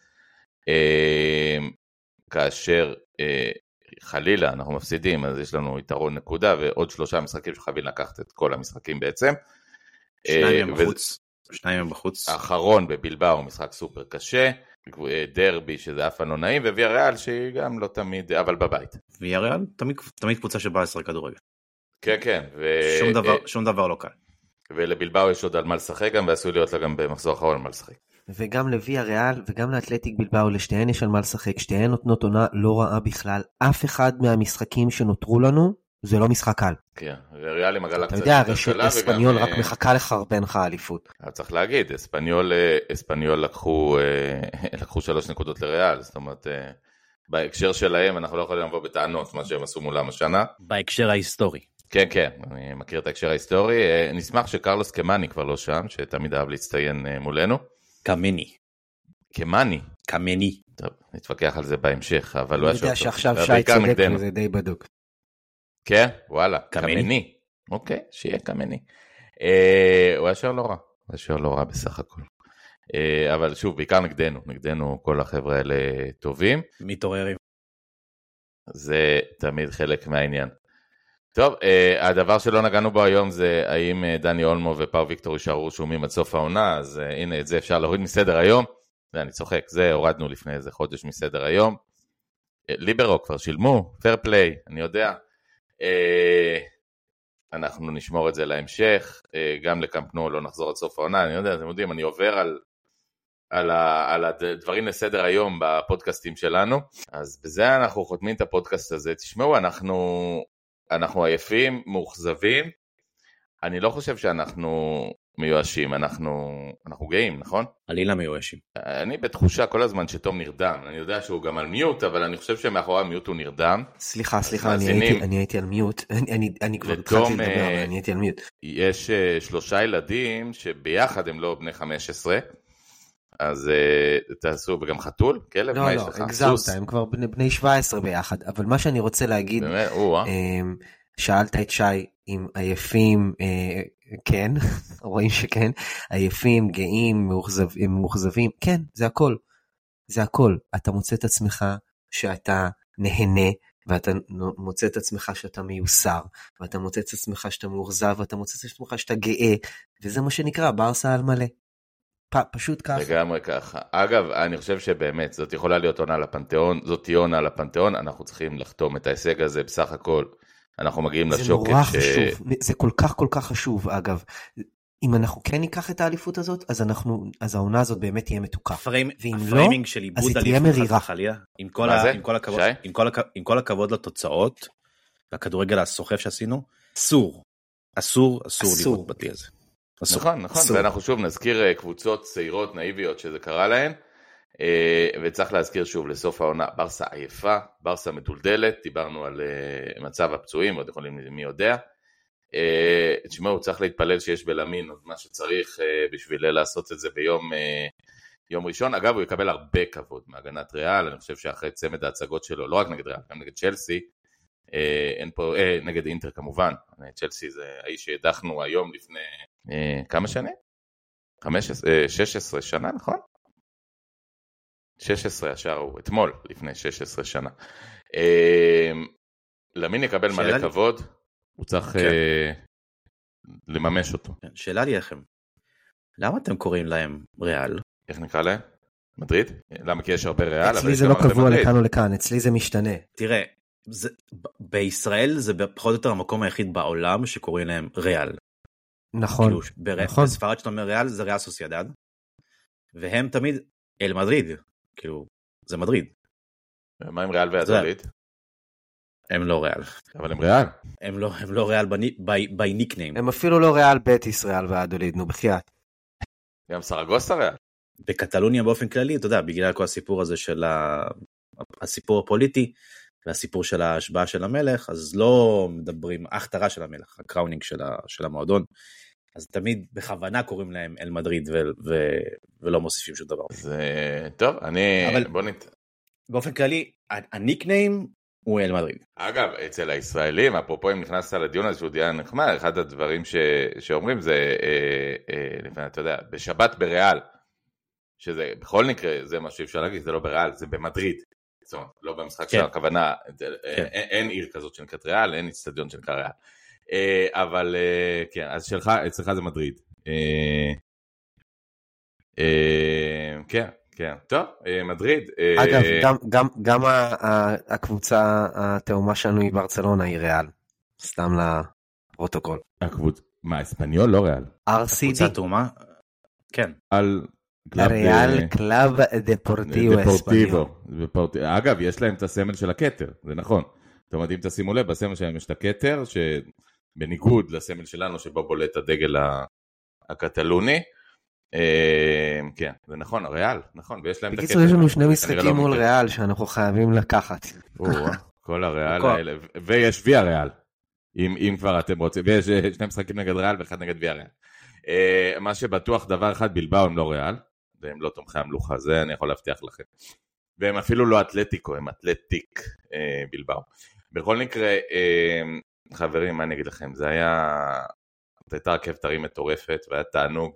Speaker 1: כאשר חלילה אנחנו מפסידים, אז יש לנו יתרון נקודה, ועוד 3 משחקים שחייבים לקחת את כל המשחקים בעצם.
Speaker 2: 2 הם בחוץ.
Speaker 1: האחרון בבילבאו, משחק סופר קשה, דרבי שזה אף לא נעים, וויה ריאל שהיא גם לא תמיד, אבל בבית.
Speaker 2: ויה ריאל תמיד קבוצה שבאה לשחק כדורגל.
Speaker 1: כן, כן.
Speaker 2: שום דבר לא קל.
Speaker 1: ולבילבאו יש עוד על מה לשחק גם, ועשוי להיות לה גם במחזור האחרון על מה לשחק.
Speaker 3: וגם לוויה ריאל וגם לאתלטיק בילבאו, לשתיהן יש על מה לשחק, שתיהן נותנות עונה לא רעה בכלל, אף אחד מהמשחקים שנותרו לנו, זה לא משחק קל.
Speaker 1: כן, וריאל עם הגלה
Speaker 3: קצת. אתה יודע, הרי שאספניול רק מחכה לחרבן לך אליפות.
Speaker 1: צריך להגיד, אספניול לקחו 3 נקודות לריאל, זאת אומרת, בהקשר שלהם אנחנו לא יכולים לבוא בטענות, מה שהם עשו מולם השנה.
Speaker 2: בהקשר ההיסטורי.
Speaker 1: כן, כן, אני מכיר את ההקשר ההיסטורי, נשמח שקרלוס קמני כבר לא שם, שתמיד אהב להצטיין מולנו. קמני. טוב, נתווכח על זה בהמשך, אבל הוא היה
Speaker 3: יודע שעכשיו שי צודק וזה די בדוק.
Speaker 1: כן, וואלה, קמני. אוקיי, שיהיה קמני. הוא היה שוער לא רע בסך הכל. אבל שוב, בעיקר נגדנו כל החבר'ה האלה טובים.
Speaker 2: מתעוררים.
Speaker 1: זה תמיד חלק מהעניין. טוב, הדבר שלא נגענו בו היום זה האם דני אולמו ופאו ויקטור יישארו שומים עד סוף העונה, אז הנה את זה אפשר להוריד מסדר היום. אני צוחק, זה הורדנו לפני איזה חודש מסדר היום. ליברו כבר שילמו, פייר פליי, אני יודע. אנחנו נשמור את זה להמשך, גם לקמפנו לא נחזור עד סוף העונה, אני יודע, אתם יודעים, אני עובר על הדברים לסדר היום בפודקאסטים שלנו, אז בזה אנחנו חותמים את הפודקאסט הזה. תשמעו, אנחנו עייפים, מאוכזבים, אני לא חושב שאנחנו מיואשים, אנחנו גאים, נכון?
Speaker 2: עלילה מיואשים.
Speaker 1: אני בתחושה כל הזמן שתום נרדם, אני יודע שהוא גם על מיוט, אבל אני חושב שמאחורי המיוט הוא נרדם.
Speaker 3: סליחה, אני הייתי על מיוט, אני כבר התחלתי לדבר, אני הייתי על מיוט.
Speaker 1: יש 3 ילדים שביחד הם לא בני 15, אז תעשו, וגם חתול, כלב, מה יש לך?
Speaker 3: לא, הגזמת, הם כבר בני 17 ביחד, אבל מה שאני רוצה להגיד, שאלת את שי אם עייפים, כן, רואים שכן, עייפים, גאים, מאוכזבים, כן, זה הכל, אתה מוצא את עצמך שאתה נהנה, ואתה מוצא את עצמך שאתה מיוסר, ואתה מוצא את עצמך שאתה מאוכזב, ואתה מוצא את עצמך שאתה גאה, וזה מה שנקרא ברסה על מלא. פשוט ככה.
Speaker 1: לגמרי ככה. אגב, אני חושב שבאמת, זאת יכולה להיות עונה לפנתיאון, זאת תהיה עונה לפנתיאון, אנחנו צריכים לחתום את ההישג הזה, בסך הכל, אנחנו מגיעים לשוקת.
Speaker 3: זה נורא חשוב, זה כל כך חשוב, אגב. אם אנחנו כן ניקח את האליפות הזאת, אז העונה הזאת באמת תהיה מתוקה. ואם לא, אז היא תהיה מרירה.
Speaker 2: עם כל הכבוד לתוצאות, והכדורגל הסוחף שעשינו, אסור לראות בתי הזה.
Speaker 1: נכון, ואנחנו שוב נזכיר קבוצות צעירות נאיביות שזה קרה להן, וצריך להזכיר שוב לסוף העונה, ברסה עייפה, ברסה מדולדלת, דיברנו על מצב הפצועים, עוד יכולים מי יודע, תשמעו, צריך להתפלל שיש בלמין עוד מה שצריך בשביל לעשות את זה ביום ראשון. אגב, הוא יקבל הרבה כבוד מהגנת ריאל, אני חושב שאחרי צמד ההצגות שלו, לא רק נגד ריאל, גם נגד צ'לסי, אין פה, נגד אינטר כמובן, צ'לסי זה האיש שהדחנו היום לפני כמה שנים? 16 שנה, נכון? 16 השאר הוא אתמול לפני 16 שנה. למין יקבל מלא כבוד, הוא צריך לממש אותו.
Speaker 2: שאלה לי לכם, למה אתם קוראים להם ריאל?
Speaker 1: איך נקרא להם? מדריד? למה? כי יש הרבה ריאל.
Speaker 3: אצלי זה לא קבוע לכאן או לכאן, אצלי זה משתנה.
Speaker 2: תראה, בישראל זה פחות או יותר המקום היחיד בעולם שקוראים להם ריאל.
Speaker 3: נכון.
Speaker 2: נכון. בספרד שאתה אומר ריאל זה ריאל סוסיידד, והם תמיד אל מדריד, כאילו זה מדריד.
Speaker 1: מה עם ריאל ואדוליד?
Speaker 2: הם לא ריאל.
Speaker 1: אבל הם ריאל.
Speaker 2: הם לא ריאל by nickname.
Speaker 3: הם אפילו לא ריאל בטיס ריאל ואדוליד, נו בחייאת.
Speaker 1: גם סרגוסה ריאל.
Speaker 2: בקטלוניה באופן כללי, אתה יודע, בגלל כל הסיפור הזה של הסיפור הפוליטי, והסיפור של ההשבעה של המלך, אז לא מדברים ההכתרה של המלך, הקראונינג של המועדון, אז תמיד בכוונה קוראים להם אל מדריד, ולא מוסיפים שום דבר.
Speaker 1: זה טוב,
Speaker 2: באופן כללי, הניקניים הוא אל מדריד.
Speaker 1: אגב, אצל הישראלים, אפרופו אם נכנסת לדיון הזה שהוא דיון נחמד, אחד הדברים שאומרים זה, אתה יודע, בשבת בריאל, שזה בכל מקרה, זה מה שאפשר להגיד, זה לא בריאל, זה במדריד. זאת אומרת, לא במשחק של הכוונה, אין עיר כזאת שנקראת ריאל, אין אצטדיון שנקרא ריאל. אבל כן, אז אצלך זה מדריד. כן, כן, טוב, מדריד.
Speaker 3: אגב, גם הקבוצה התאומה שלנו היא ברצלונה, היא ריאל. סתם לפרוטוקול.
Speaker 1: מה, אספניול? לא ריאל.
Speaker 3: RCD.
Speaker 2: קבוצה תאומה? כן.
Speaker 3: ריאל קלאב דפורטיבו אספניול.
Speaker 1: אגב, יש להם את הסמל של הכתר, זה נכון. זאת אומרת, אם תשימו לב, בסמל שלהם יש את הכתר, שבניגוד לסמל שלנו, שבו בולט הדגל הקטלוני, כן, זה נכון, ריאל, נכון, ויש להם את הכתר.
Speaker 3: בקיצור, יש לנו שני משחקים מול ריאל, שאנחנו חייבים לקחת.
Speaker 1: כל הריאל האלה, ויש ויה ריאל, אם כבר אתם רוצים, ויש שני משחקים נגד ריאל, ואחד נגד ויה ריאל. מה שבטוח, דבר אחד, בלבאו הם לא ריאל, והם לא תומכי המלוכה, זה אני יכול להבטיח לכם. והם אפילו לא אתלטיקו, הם אתלטיק בלבאו. בכל מקרה, חברים, מה אני אגיד לכם, זה הייתה רכבת הרים מטורפת, והיה תענוג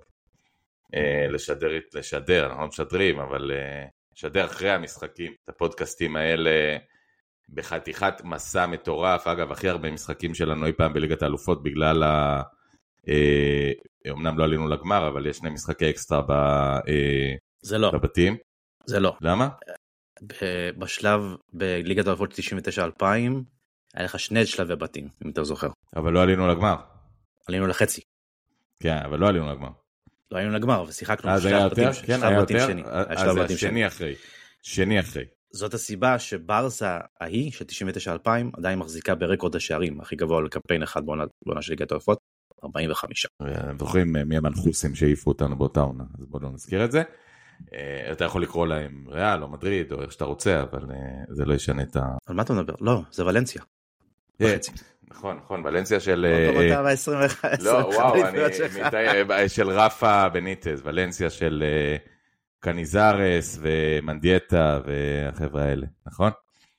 Speaker 1: לשדר, אנחנו לא משדרים, אבל לשדר אחרי המשחקים, את הפודקאסטים האלה, בחתיכת מסע מטורף, אגב, הכי הרבה משחקים שלנו אי פעם בליגת האלופות, בגלל אמנם לא עלינו לגמר, אבל יש שני משחקי אקסטרה בבתים.
Speaker 2: זה לא.
Speaker 1: למה?
Speaker 2: בשלב, בליגת האלופות 99-2000, היה לך שני שלבי בתים, אם אתה זוכר.
Speaker 1: אבל לא עלינו לגמר.
Speaker 2: עלינו לחצי.
Speaker 1: כן, אבל לא עלינו לגמר.
Speaker 2: לא עלינו לגמר, ושיחקנו
Speaker 1: בשלב בתים שני. כן, היה יותר, אז זה שני אחרי.
Speaker 2: זאת הסיבה שברסה ההיא, של 99-2000, עדיין מחזיקה ברקורד השערים, הכי גבוה לקמפיין אחד בעונה של ליגת האלופות, 45.
Speaker 1: זוכרים מי המנחוסים שהעיפו אותנו באותה עונה, אז בואו לא נזכיר את זה. אתה יכול לקרוא להם ריאל או מדריד או איך שאתה רוצה, אבל זה לא ישנה את ה...
Speaker 2: על מה אתה מדבר? לא, זה ולנסיה.
Speaker 1: נכון, ולנסיה של... לא, וואו, של רפה בניטז, ולנסיה של קניזרס ומנדיאטה והחבר'ה האלה, נכון?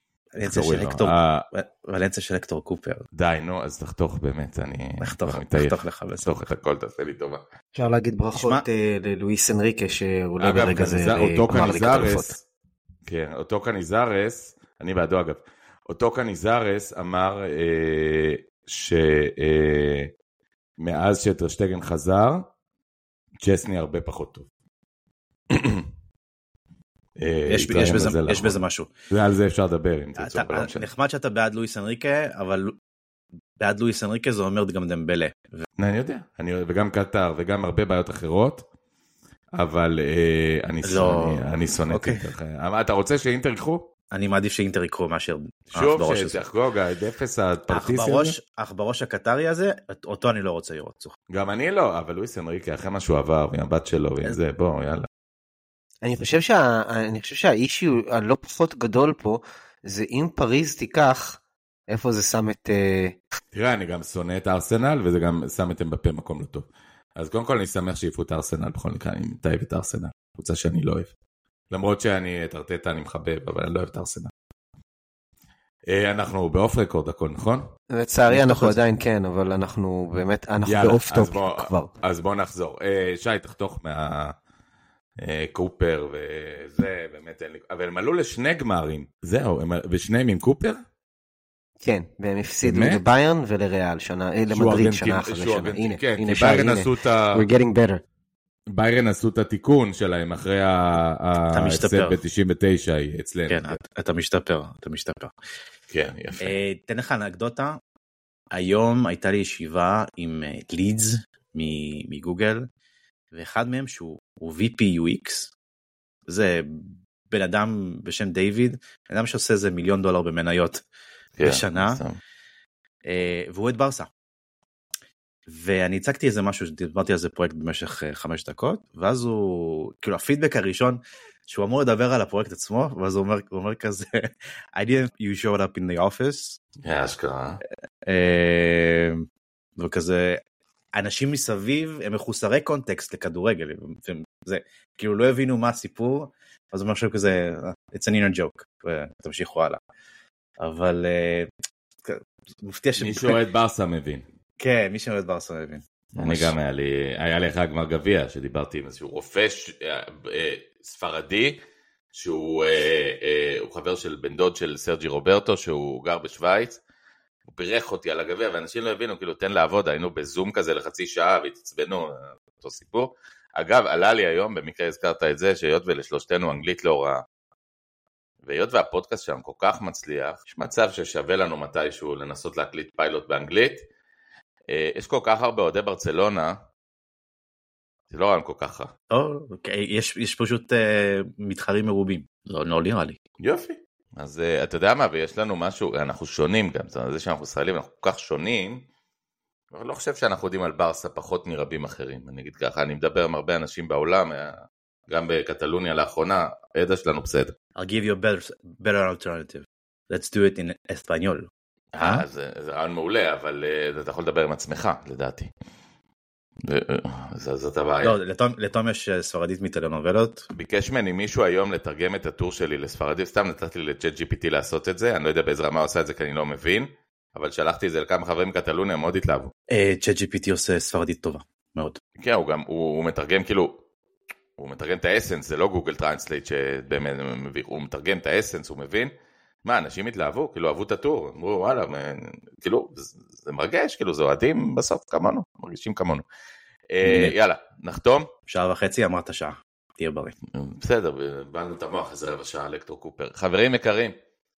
Speaker 2: ולנסיה של הקטור קופר.
Speaker 1: די, נו, אז תחתוך באמת, אני...
Speaker 2: תחתוך לך בסוף.
Speaker 1: תחתוך את הכל, תעשה לי טובה.
Speaker 3: אפשר להגיד ברכות ללואיס אנריקה, שאולי ברגע זה
Speaker 1: אמר לי כתרפות. כן, אותו קניזרס, אני בעדו אגב, אותו קניזרס אמר שמאז שטרשטגן חזר, צ'סני הרבה פחות טוב.
Speaker 2: יש בזה משהו.
Speaker 1: ועל זה אפשר לדבר אם תרצו.
Speaker 2: נחמד שאתה בעד לואיס אנריקה, אבל בעד לואיס אנריקה זה אומר גם דמבלה.
Speaker 1: אני יודע, וגם קטר וגם הרבה בעיות אחרות, אבל אני שונא את אינטר. אתה רוצה שאינטר יקחו?
Speaker 2: אני מעדיף שאינטר יקחו מאשר...
Speaker 1: שוב, שתחגוג, הדפס הפרטיסי הזה.
Speaker 2: אך בראש הקטרי הזה, אותו אני לא רוצה לראות.
Speaker 1: גם אני לא, אבל לואיס אנריקה, אחרי מה שהוא עבר, ועם הבת שלו, ועם זה, בוא, יאללה.
Speaker 3: אני חושב שהאישיו הלא פחות גדול פה, זה אם פריז תיקח, איפה זה שם את...
Speaker 1: תראה, אני גם שונא את הארסנל, וזה גם שם את אמבפה מקום לא טוב. אז קודם כל אני שמח שיפו את הארסנל, בכל מקרה אני מתאהב את הארסנל, קבוצה שאני לא אוהב. למרות שאני את ארטטה אני מחבב, אבל אני לא אוהב את הארסנל. אנחנו באוף רקורד הכל, נכון?
Speaker 3: לצערי אנחנו עדיין כן, אבל אנחנו באמת, אנחנו באוף טופ כבר.
Speaker 1: אז בוא נחזור. שי, תחתוך קופר וזה, באמת אין לי... אבל הם עלו לשני גמרים, זהו, ושניהם עם קופר?
Speaker 3: כן, והם הפסידו לביירן ולריאל, למדריד שנה אחרי שנה. הנה, שי, הנה, we're getting better.
Speaker 1: ביירן עשו את התיקון שלהם אחרי ההפסד ב-99 אצלנו.
Speaker 2: כן, אתה משתפר.
Speaker 1: כן, יפה.
Speaker 2: תן לך אנקדוטה, היום הייתה לי ישיבה עם לידס מגוגל, ואחד מהם שהוא VP UX, זה בן אדם בשם דיוויד, בן אדם שעושה איזה $1,000,000 במניות בשנה, והוא אוהד ברסה. ואני הצגתי איזה משהו, דיברתי על זה פרויקט במשך 5 דקות, ואז הוא, כאילו הפידבק הראשון, שהוא אמור לדבר על הפרויקט עצמו, ואז הוא אומר כזה, I didn't, you showed up in the office.
Speaker 1: אשכרה.
Speaker 2: וכזה, אנשים מסביב, הם מחוסרי קונטקסט לכדורגל, זה, כאילו לא הבינו מה הסיפור, אז הוא אומר שהוא כזה, it's an inner joke, ותמשיכו הלאה. אבל, מפתיע
Speaker 1: מי שאוהד ברסה מבין.
Speaker 2: כן, מי שאוהד ברסה מבין.
Speaker 1: אני גם היה לי אחד גמר גביע, שדיברתי עם איזשהו רופא ספרדי, שהוא חבר של בן דוד של סרג'י רוברטו, שהוא גר בשוויץ, הוא פירח אותי על הגביע, ואנשים לא הבינו, כאילו תן לעבוד, היינו בזום כזה לחצי שעה, והתעצבנו, אותו סיפור. אגב, עלה לי היום, במקרה הזכרת את זה, שהיות ולשלושתנו אנגלית לא רעה, והיות והפודקאסט שם כל כך מצליח, יש מצב ששווה לנו מתישהו לנסות להקליט פיילוט באנגלית, יש כל כך הרבה אוהדי ברצלונה, זה לא רעיון כל כך רע.
Speaker 2: יש פשוט מתחרים מרובים, לא נראה לי.
Speaker 1: יופי. אז אתה יודע מה, ויש לנו משהו, אנחנו שונים גם, זה שאנחנו ישראלים, אנחנו כל כך שונים, אבל לא חושב שאנחנו יודעים על ברסה פחות מרבים אחרים. אני אגיד ככה, אני מדבר עם הרבה אנשים בעולם, גם בקטלוניה לאחרונה, הידע שלנו בסדר.
Speaker 2: I'll give you a better alternative. Let's do it in Espanol.
Speaker 1: זה רעיון מעולה, אבל אתה יכול לדבר עם עצמך, לדעתי. זאת הבעיה.
Speaker 2: לא, לתום יש ספרדית מטלנובלות.
Speaker 1: ביקש ממני מישהו היום לתרגם את הטור שלי לספרדית, סתם נתתי לצ'אט GPT לעשות את זה, אני לא יודע באיזה רמה הוא עושה את זה כי אני לא מבין, אבל שלחתי את זה לכמה חברים מקטלוניה, מאוד התלהבו.
Speaker 2: צ'אט GPT עושה ספרדית טובה, מאוד.
Speaker 1: כן, הוא מתרגם כאילו, הוא מתרגם את האסנס, זה לא גוגל טרנסלייט שבאמת מביא, הוא מתרגם את האסנס, הוא מבין. מה, אנשים התלהבו, כאילו אהבו את הטור, אמרו וואלה, כאילו זה מרגש, כאילו זה אוהדים בסוף כמונו, מרגישים כמונו. יאללה, נחתום.
Speaker 2: 1.5 שעה, אמרת שעה, תהיה בריא.
Speaker 1: בסדר, באנו את המוח איזה 1/4 שעה, אלקטרו קופר. חברים יקרים,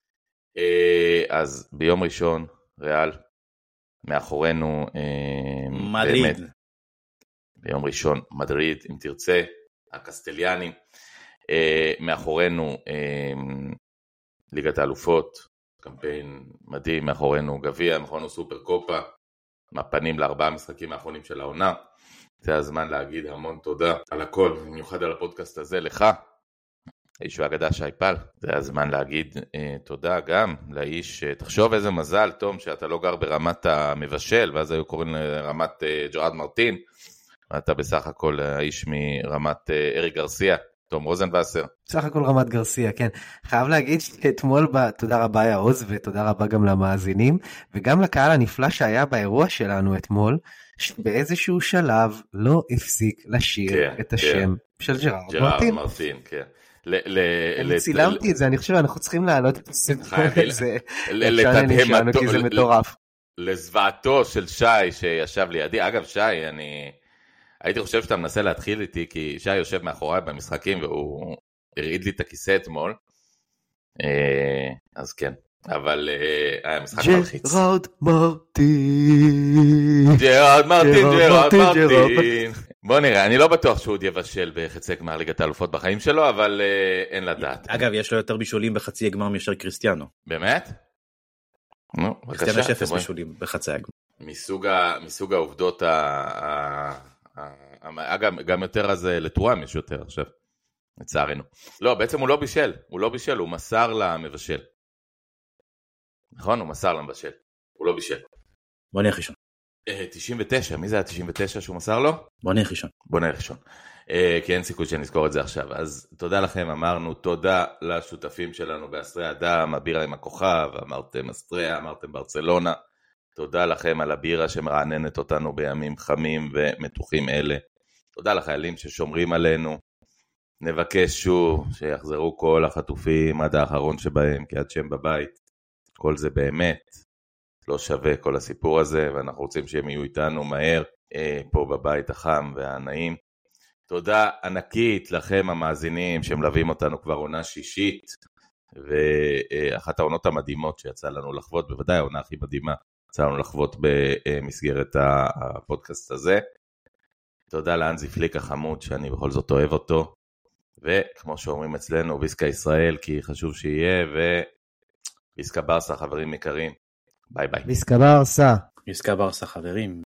Speaker 1: אז ביום ראשון, ריאל, מאחורינו,
Speaker 2: מדריד.
Speaker 1: ביום ראשון, מדריד, אם תרצה, הקסטליאנים, מאחורינו, ליגת האלופות, קמפיין מדהים, מאחורינו גביע, מאחורינו סופר קופה, מהפנים ל4 משחקים האחרונים של העונה. זה הזמן להגיד המון תודה על הכל, במיוחד על הפודקאסט הזה, לך, האיש והאגדה שי פל. זה הזמן להגיד תודה גם לאיש, תחשוב איזה מזל, תום, שאתה לא גר ברמת המבשל, ואז היו קוראים לרמת ג'רארד מרטין, ואתה בסך הכל האיש מרמת ארי גרסיה. תום רוזנווסר.
Speaker 3: בסך הכל רמת גרסיה, כן. חייב להגיד שאתמול, תודה רבה יעוז, ותודה רבה גם למאזינים, וגם לקהל הנפלא שהיה באירוע שלנו אתמול, שבאיזשהו שלב לא הפסיק לשיר את השם של ג'רארד מרטין.
Speaker 1: כן.
Speaker 3: אני צילמתי את זה, אני חושב שאנחנו צריכים להעלות את הסרטון הזה, כי זה מטורף.
Speaker 1: לזוועתו של שי שישב לידי, אגב שי, הייתי חושב שאתה מנסה להתחיל איתי, כי שי יושב מאחוריי במשחקים, והוא הרעיד לי את הכיסא אתמול. אז כן, אבל היה משחק מלחיץ.
Speaker 3: ג'רארד
Speaker 1: מרטין. בוא נראה, אני לא בטוח שהוא עוד יבשל בחצי גמר ליגת האלופות בחיים שלו, אבל אין לדעת.
Speaker 2: אגב, יש לו יותר בישולים בחצי הגמר מאשר קריסטיאנו.
Speaker 1: באמת? נו, בבקשה.
Speaker 2: קריסטיאנו יש 0 בישולים בחצי הגמר.
Speaker 1: מסוג העובדות אגב, גם יותר אז לטורם יש יותר עכשיו, לצערנו. לא, בעצם הוא לא בישל, הוא מסר למבשל. נכון? הוא מסר למבשל, הוא לא בישל.
Speaker 2: בוא נלך ראשון.
Speaker 1: 99, מי זה היה 99 שהוא מסר לו?
Speaker 2: בוא נלך ראשון.
Speaker 1: כי אין סיכוי שנזכור את זה עכשיו. אז תודה לכם, אמרנו, תודה לשותפים שלנו באסטריה אדם, הבירה עם הכוכב, אמרתם אסטריה, אמרתם ברצלונה. תודה לכם על הבירה שמרעננת אותנו בימים חמים ומתוחים אלה. תודה לחיילים ששומרים עלינו. נבקש שוב שיחזרו כל החטופים עד האחרון שבהם, כי עד שהם בבית. כל זה באמת לא שווה כל הסיפור הזה, ואנחנו רוצים שהם יהיו איתנו מהר פה בבית החם והנעים. תודה ענקית לכם המאזינים שמלווים אותנו כבר עונה שישית, ואחת העונות המדהימות שיצא לנו לחוות, בוודאי העונה הכי מדהימה, יצא לנו לחוות במסגרת הפודקאסט הזה. תודה לאנזי פליק החמוד שאני בכל זאת אוהב אותו, וכמו שאומרים אצלנו, ויסקה ישראל כי חשוב שיהיה, וויסקה ברסה חברים יקרים, ביי ביי.
Speaker 3: ויסקה ברסה.
Speaker 2: ויסקה ברסה חברים.